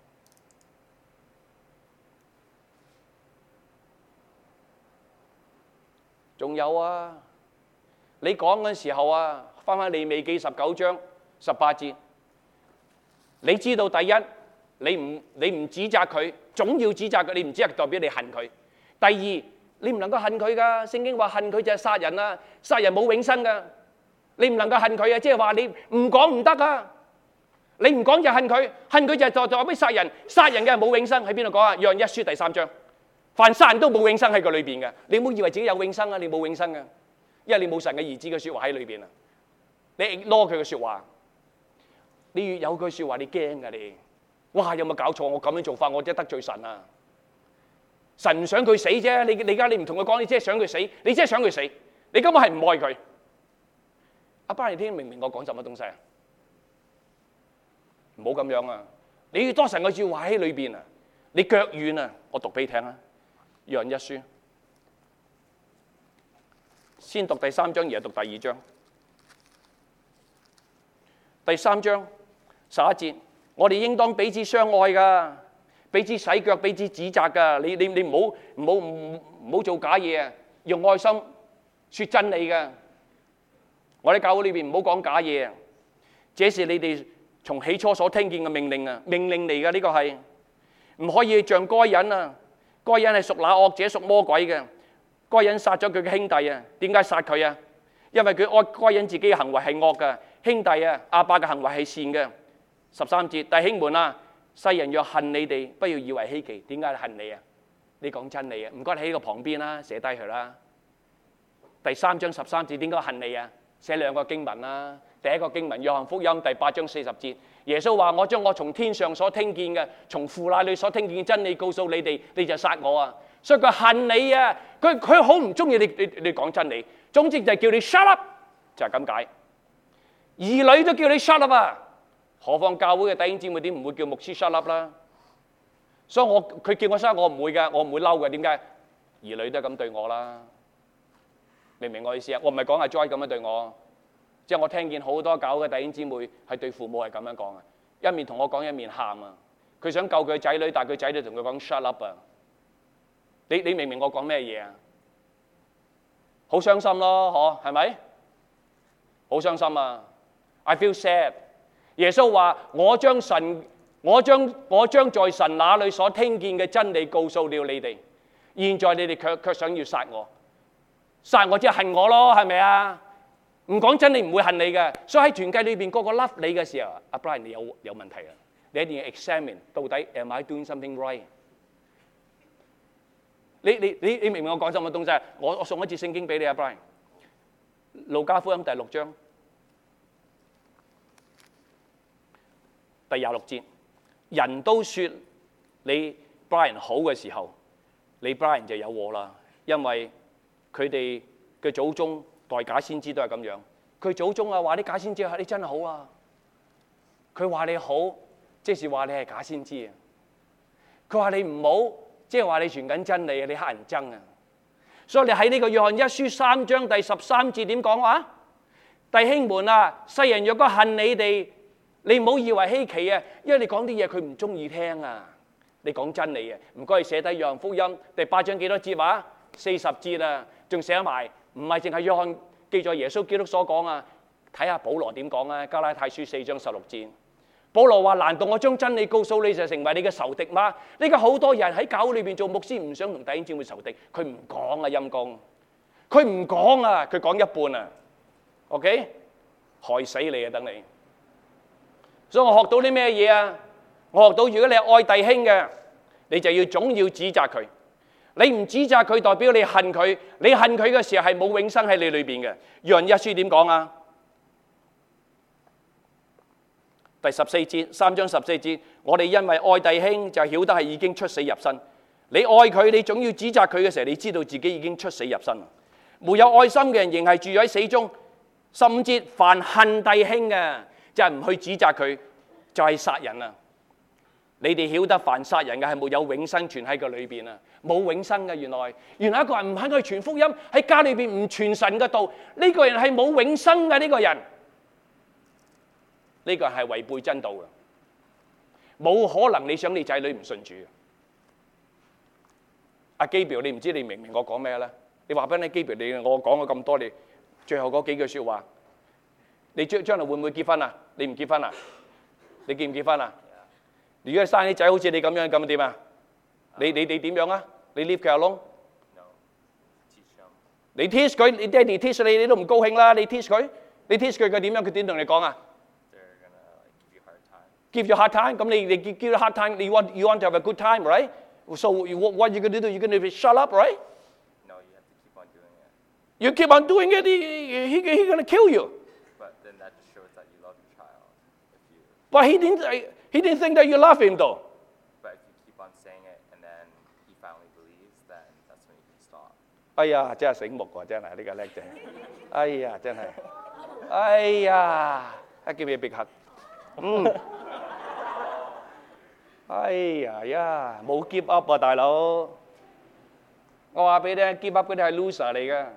仲有啊！你講嘅時候啊，翻利未記19章18節，你知道第一，你唔指責佢，總要指責佢，你唔指責代表你恨佢。第二，你唔能夠恨佢噶，聖經話恨佢就係殺人啊，殺人冇永生噶，你唔能夠恨佢啊，即係話你唔講唔得啊，你唔講就恨佢，恨佢就代表殺人，殺人嘅係冇永生，喺邊度講啊？約翰1書第3章，凡殺人都冇永生喺個裏邊嘅，你唔好以為自己有永生啊，你冇永生嘅。因為你冇神嘅兒子嘅説話喺裏邊啊，你 ignore 佢嘅説話，你越有句説話你驚㗎你，哇有冇搞錯？我咁樣做法我真係得罪神啊！神唔想佢死啫，你而家你唔同佢講，你真係想佢死，你真係想佢死，你根本係唔愛佢。阿爸，你聽明唔明我講什麼東西啊？唔好咁樣啊！你要多神嘅説話喺裏邊啊！你腳軟啊！我讀俾你聽啊，約翰1書。先讀第3章，而係讀第2章。第3章11節，我哋應當彼此相愛噶，彼此洗腳，彼此指責噶。你唔好做假嘢啊！用愛心説真理噶。我喺教會裏邊唔好講假嘢啊！這是你哋從起初所聽見嘅命令啊，命令嚟㗎，呢個係唔可以像該隱啊！該隱係屬那惡者，屬魔鬼嘅。該隱殺咗佢嘅兄弟啊！點解殺佢啊？因為佢該隱自己嘅行為係惡嘅，兄弟啊亞伯嘅行為係善嘅。13節，弟兄們啊，世人若恨你哋，不要以為稀奇。點解恨你啊？你講真理啊！唔該你喺個旁邊啦，寫低佢啦。第3章13節，點解恨你啊？寫2個經文啦。第一個經文，約翰福音第8章40節，耶穌話：我將我從天上所聽見嘅，從父那裏所聽見嘅真理告訴你哋，你就殺我啊！所以佢恨你啊！佢好唔中意你講真理。總之就係叫你 shut up， 就係咁解。兒女都叫你 shut up 啊！何況教會嘅弟兄姊妹點唔會叫牧師 shut up 啦？所以佢叫我 shut up， 我唔會嘅，我唔會嬲嘅。點解？兒女都係咁對我啦。明唔明我意思啊？我唔係講阿 Joy 咁樣對我，即係我聽見好多教會嘅弟兄姊妹係對父母係咁樣講啊，一面同我講一面喊啊。 佢想救佢仔女，但係佢仔女同佢講 shut up 啊！你明唔明我講咩嘢啊？好傷心咯，係咪？好傷心啊 ！I feel sad。耶穌話：我將在神那裏所聽見嘅真理告訴了你哋，現在你哋卻想要殺我，殺我即係恨我咯，係咪啊？唔講真理唔會恨你嘅，所以喺團契裏邊個個 love 你嘅時候，阿 Brian 你有問題啊！你一定要 examine 到底 am I doing something right？ 你明唔明我講什麼東西？我送一節聖經俾你啊 ，Brian。路加福音第6章第26節，人都說你 Brian 好嘅時候，你 Brian 就有禍啦，因為佢哋嘅祖宗代假先知都係咁樣。佢祖宗啊話啲假先知你真係好啊，佢話你好，即是話你係假先知啊。佢話你唔好，即係話你傳緊真理啊，你乞人憎啊。所以你喺呢個約翰一書3章第13節點講話？弟兄們啊，世人若果恨你哋，你唔好以為稀奇啊，因為你講啲嘢佢唔中意聽啊。你講真理啊，唔該寫低約翰福音第8章幾多節啊？40節啊，仲寫埋唔係淨係約翰記載耶穌基督所講啊，睇下保羅點講啊，加拉太書4章16節。保羅話：難道我將真理告訴你就成為你嘅仇敵嗎？呢個好多人喺教會裏邊做牧師，唔想同弟兄姊妹仇敵，佢唔講啊，陰公，佢唔講啊，佢講一半啊 ，OK， 害死你啊，等你。所以我學到啲咩嘢啊？我學到如果你係愛弟兄嘅，你就要總要指責佢。你唔指責佢，代表你恨佢。你恨佢嘅時候係冇永生喺你裏邊嘅。約翰一書點講啊？第14節，3章14節，我哋因為愛弟兄就曉得係已經出死入生。你愛佢，你總要指責佢嘅時候，你知道自己已經出死入生。沒有愛心嘅人仍係住喺死中。15節，凡恨弟兄嘅就係唔去指責佢，就係殺人啊！你哋曉得凡殺人嘅係沒有永生存喺個裏邊啊，冇永生嘅。原來一個人唔肯去傳福音，喺家裏邊唔傳神嘅道，呢個人係冇永生嘅。呢個人呢個係違背真道嘅，冇可能你想你仔女唔信主。阿基表，你唔知你明唔明我講咩咧？你話俾你基表，你我講咗咁多，你最後嗰幾句説話，你將來會唔會結婚啊？你唔結婚啊？你結唔結婚啊？如果生啲仔好似你咁樣，咁點啊？你點樣啊？你 leave 佢 alone？你 teach 佢，你爹哋 teach 你，你都唔高興啦。你 teach 佢，你 teach 佢點樣？佢點同你講啊？Give you hard time， 咁你 give you hard time， you want to have a good time, right? So what you gonna do? You gonna shut up, right? No, you have to keep on doing it. You keep on doing it, he gonna kill you. But then that just shows that you love your child. If you, But he didn't think that you love him though. but if you keep on saying it and then he finally believes, then that's when you can stop. 哎呀，真係醒目喎，真係呢個叻仔。哎呀，真係。哎呀，give me a big hug。哎呀，冇 give up 啊，大佬！我話俾你聽 ，give up 嗰啲係 loser 嚟嘅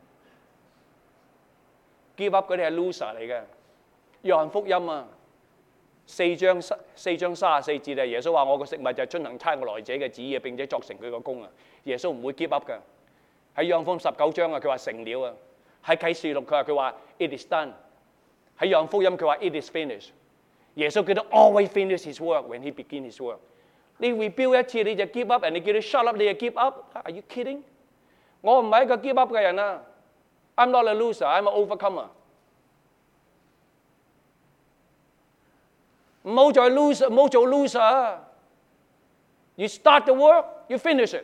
，give up 嗰啲係 loser 嚟嘅。約翰福音啊，4章34節啊，耶穌話：我個食物就係遵行差我來者嘅旨意，並且作成佢個功啊。耶穌唔會 give up 嘅。喺約翰福音19章啊，佢話成了啊。喺啟示錄佢話 it is done。喺約翰福音佢話 it is finished。耶穌叫佢 always finish his work when he begin his work。你 rebuild 一次你就 give up， 人哋叫你 shut up 你就 give up。Are you kidding？ 我唔係一個 give up 嘅人啊。I'm not a loser， I'm an overcomer。唔好再 loser， 唔好做 loser。You start the work， you finish it。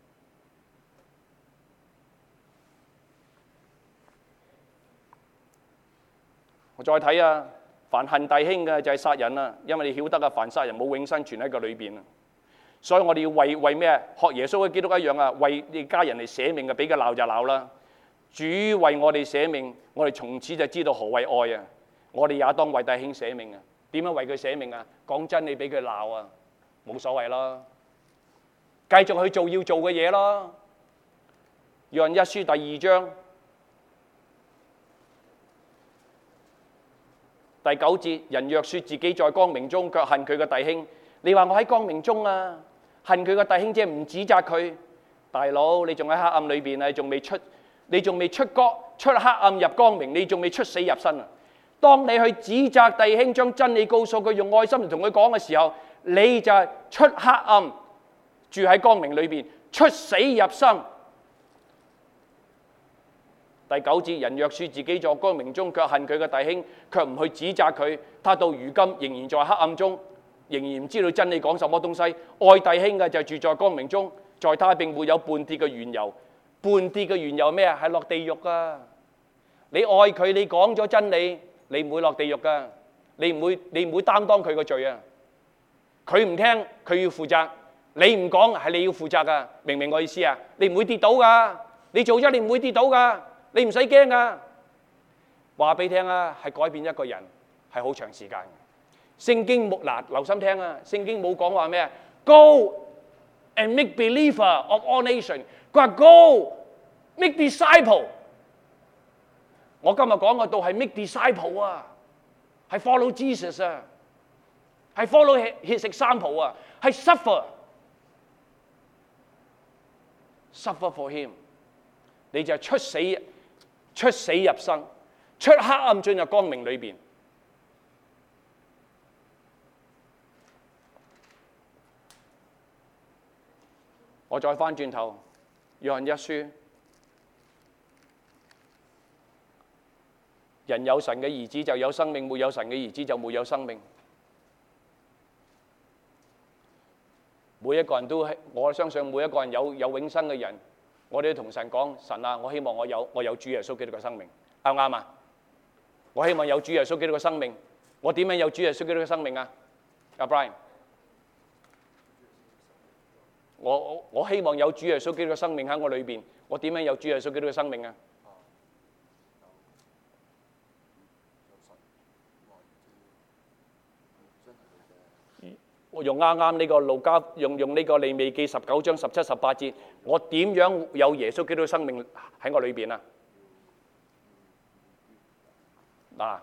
我再睇啊。凡恨弟兄嘅就係殺人啦，因為你曉得啊，凡殺人冇永生存喺個裏邊啊，所以我哋要為咩？學耶穌嘅基督一樣啊，為你家人嚟捨命嘅，俾佢鬧就鬧啦。主為我哋捨命，我哋從此就知道何謂愛啊！我哋也當為弟兄捨命啊！點樣為佢捨命啊？講真理俾佢鬧啊，冇所謂咯，繼續去做要做嘅嘢咯。約翰一書第2章。第9節，人若說自己在光明中，卻恨佢嘅弟兄， 你話我喺光明中啊，恨佢個弟兄姐唔指責佢，大佬你仲喺黑暗裏邊啊，你仲未出黑暗入光明，你仲未出死入生啊！當你去指責弟兄，將真理告訴佢，用愛心同佢講嘅時候，你就係出黑暗，住喺光明裏邊，出死入生。第9節，人若說自己在光明中，卻恨佢嘅弟兄，卻唔去指責佢，他到如今仍然在黑暗中，仍然唔知道真理講什麼東西。愛弟兄嘅就住在光明中，在他並沒有半跌嘅緣由。半跌嘅緣由咩啊？係落地獄啊！你愛佢，你講咗真理，你唔會落地獄噶，你唔會擔當佢個罪啊！佢唔聽，佢要負責；你唔講，係你要負責噶。明唔明我意思啊？你唔會跌倒噶，你做咗你唔會跌倒噶，你唔使驚噶。話俾你聽啊，係改變一個人係好長時間嘅。聖經冇留心聽啊！聖經冇講話咩啊 ？Go and make believer of all nations。佢話 Go make disciple。我今日講嘅道係 make disciple 啊，係 follow Jesus 啊，係 follow his example 啊，係 suffer for him。你就係出死入生，出黑暗進入光明裏邊。我再翻轉頭，約翰一書。人有神嘅兒子就有生命，沒有神嘅兒子就沒有生命。每一個人都係，我相信每一個人有永生嘅人，我哋都同神講：神啊，我希望我有主耶穌基督嘅生命，啱唔啱啊？我希望有主耶穌基督嘅生命。我點樣有主耶穌基督嘅生命啊？阿 Brian， 我希望有主耶穌基督嘅生命喺我裏邊。我點樣有主耶穌基督嘅生命啊？我用啱啱呢個路加用呢個利未記19章17、18節，我點樣有耶穌基督嘅生命喺我裏邊啊？嗱，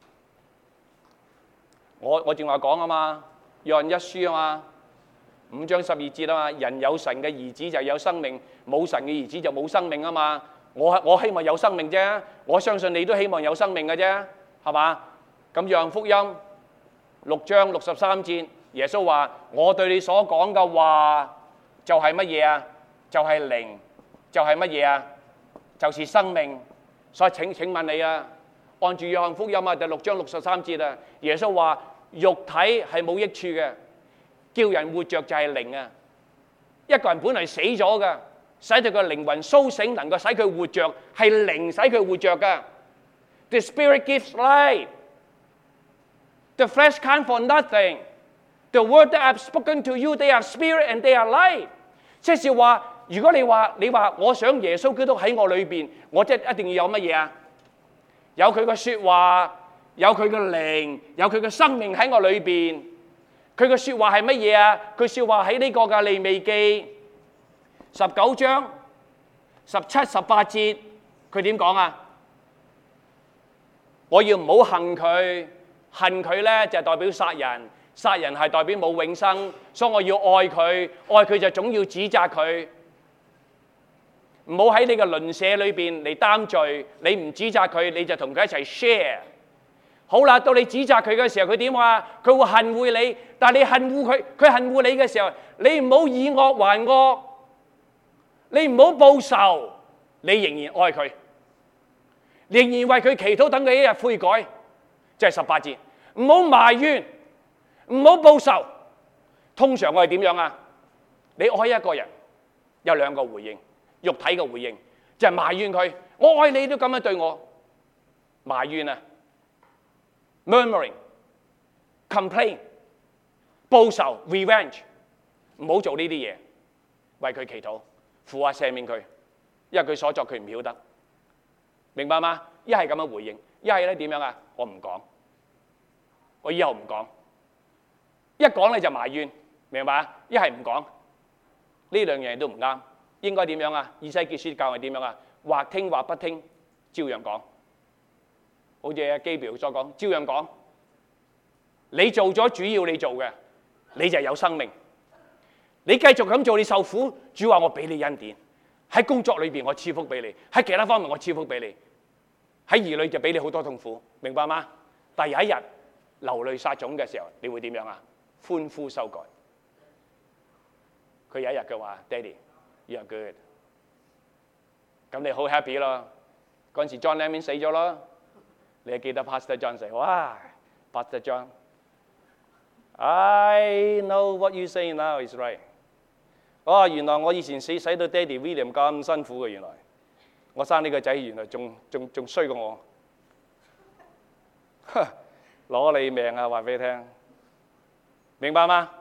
我正話講啊嘛，約翰一書啊嘛，5章12節啊嘛，人有神嘅兒子就有生命，冇神嘅兒子就冇生命啊嘛。我希望有生命啫，我相信你都希望有生命嘅啫，係嘛？咁約翰福音6章63節。耶穌話：我對你所講嘅話就係乜嘢啊？就係靈，就係乜嘢啊？就是生命。所以請問你啊，按住約翰福音啊第6章63節啊，耶穌話肉體係冇益處嘅，叫人活着就係靈啊。一個人本嚟死咗嘅，使到個靈魂甦醒，能夠使佢活着，係靈使佢活着嘅。The Spirit gives life. The flesh can't for nothing.The word that I've spoken to you, they are spirit and they are life。即是話，如果你話我想耶穌基督喺我裏邊，我即係一定要有乜嘢啊？有佢嘅説話，有佢嘅靈，有佢嘅生命喺我裏邊。佢嘅説話係乜嘢啊？佢説話喺呢個嘅利未記19章17、18節，佢點講啊？我要唔好恨佢，恨佢咧就代表殺人。殺人係代表冇永生，所以我要愛佢，愛佢就總要指責佢，唔好喺你嘅鄰舍裏邊嚟擔罪。你唔指責佢，你就同佢一齊 share。好啦，到你指責佢嘅時候，佢點話？佢會恨惡你，但係你恨惡佢，佢恨惡你嘅時候，你唔好以惡還惡，你唔好報仇，你仍然愛佢，仍然為佢祈禱，等佢一日悔改。即係18節，唔好埋怨。唔好報仇。通常我係點樣啊？你愛一個人有兩個回應，肉體嘅回應就係埋怨佢，我愛你都咁樣對我，埋怨啊 ，murmuring、complain、報仇 revenge， 唔好做呢啲嘢，為佢祈禱，父啊赦免佢，因為佢所作佢唔曉得，明白嗎？一係咁樣回應，一係咧點樣啊？我唔講，我以後唔講。一講你就埋怨，明白？一係唔講，呢兩樣嘢都唔啱。應該點樣啊？以西結書教係點樣啊？或聽或不聽，照樣講。好似阿基表所講，照樣講。你做咗主要你做嘅， 你就有生命。你繼續咁做，你受苦，主話我俾你恩典。喺工作裏邊我賜福俾你，喺其他方面我賜福俾你，喺兒女就俾你好多痛苦，明白嗎？但係有一日流淚撒種嘅時候，你會點樣啊？歡呼收割。佢有一日嘅話 ，Daddy you are good， 咁你好 happy 咯。嗰陣時 John Lennon 死咗咯，你記得 Pastor John 死，哇 Pastor John。I know what you say now is right。哦，原來我以前使到爹哋 William 咁辛苦嘅，原來我生呢個仔原來仲衰過我，攞你命啊！話俾你聽，明白嗎？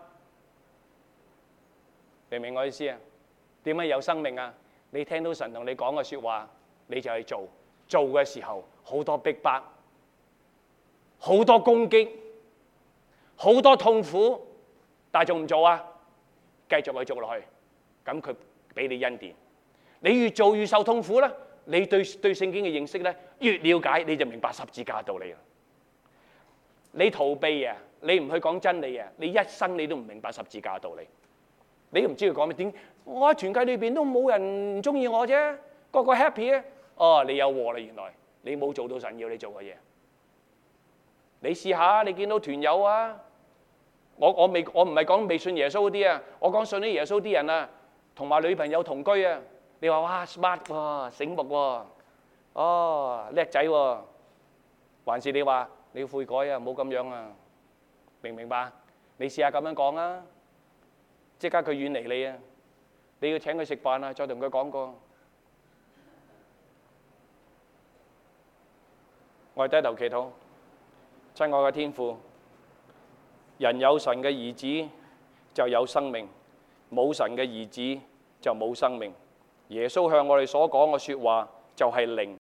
明唔明我意思啊？點解有生命啊？你聽到神同你講嘅説話，你就去做，做嘅時候好多逼迫，好多攻擊。好多痛苦，但係仲唔做啊？繼續去做落去，咁佢俾你恩典。你越做越受痛苦啦，你對聖經嘅認識咧越了解，你就明白十字架道理啦。你逃避啊，你唔去講真理啊，你一生你都唔明白十字架道理。你都唔知佢講咩？點？我喺團契裏邊都冇人唔中意我啫，個個 happy 啊！哦，你有禍啦，原來你冇做到神要你做嘅嘢。你試下，你見到團友啊！我唔係講未信耶穌嗰啲啊，我講信咗耶穌啲人啊，同埋女朋友同居啊。你話哇 smart 喎，醒目喎，哦叻仔喎，還是你話你要悔改啊，唔好咁樣啊，明唔明白？你試下咁樣講啊，即刻佢遠離你啊！你要請佢食飯啊，再同佢講過。我哋低頭祈禱，親愛嘅天父。人有神嘅兒子就有生命，冇神嘅兒子就冇生命。耶穌向我哋所講嘅説話就係靈。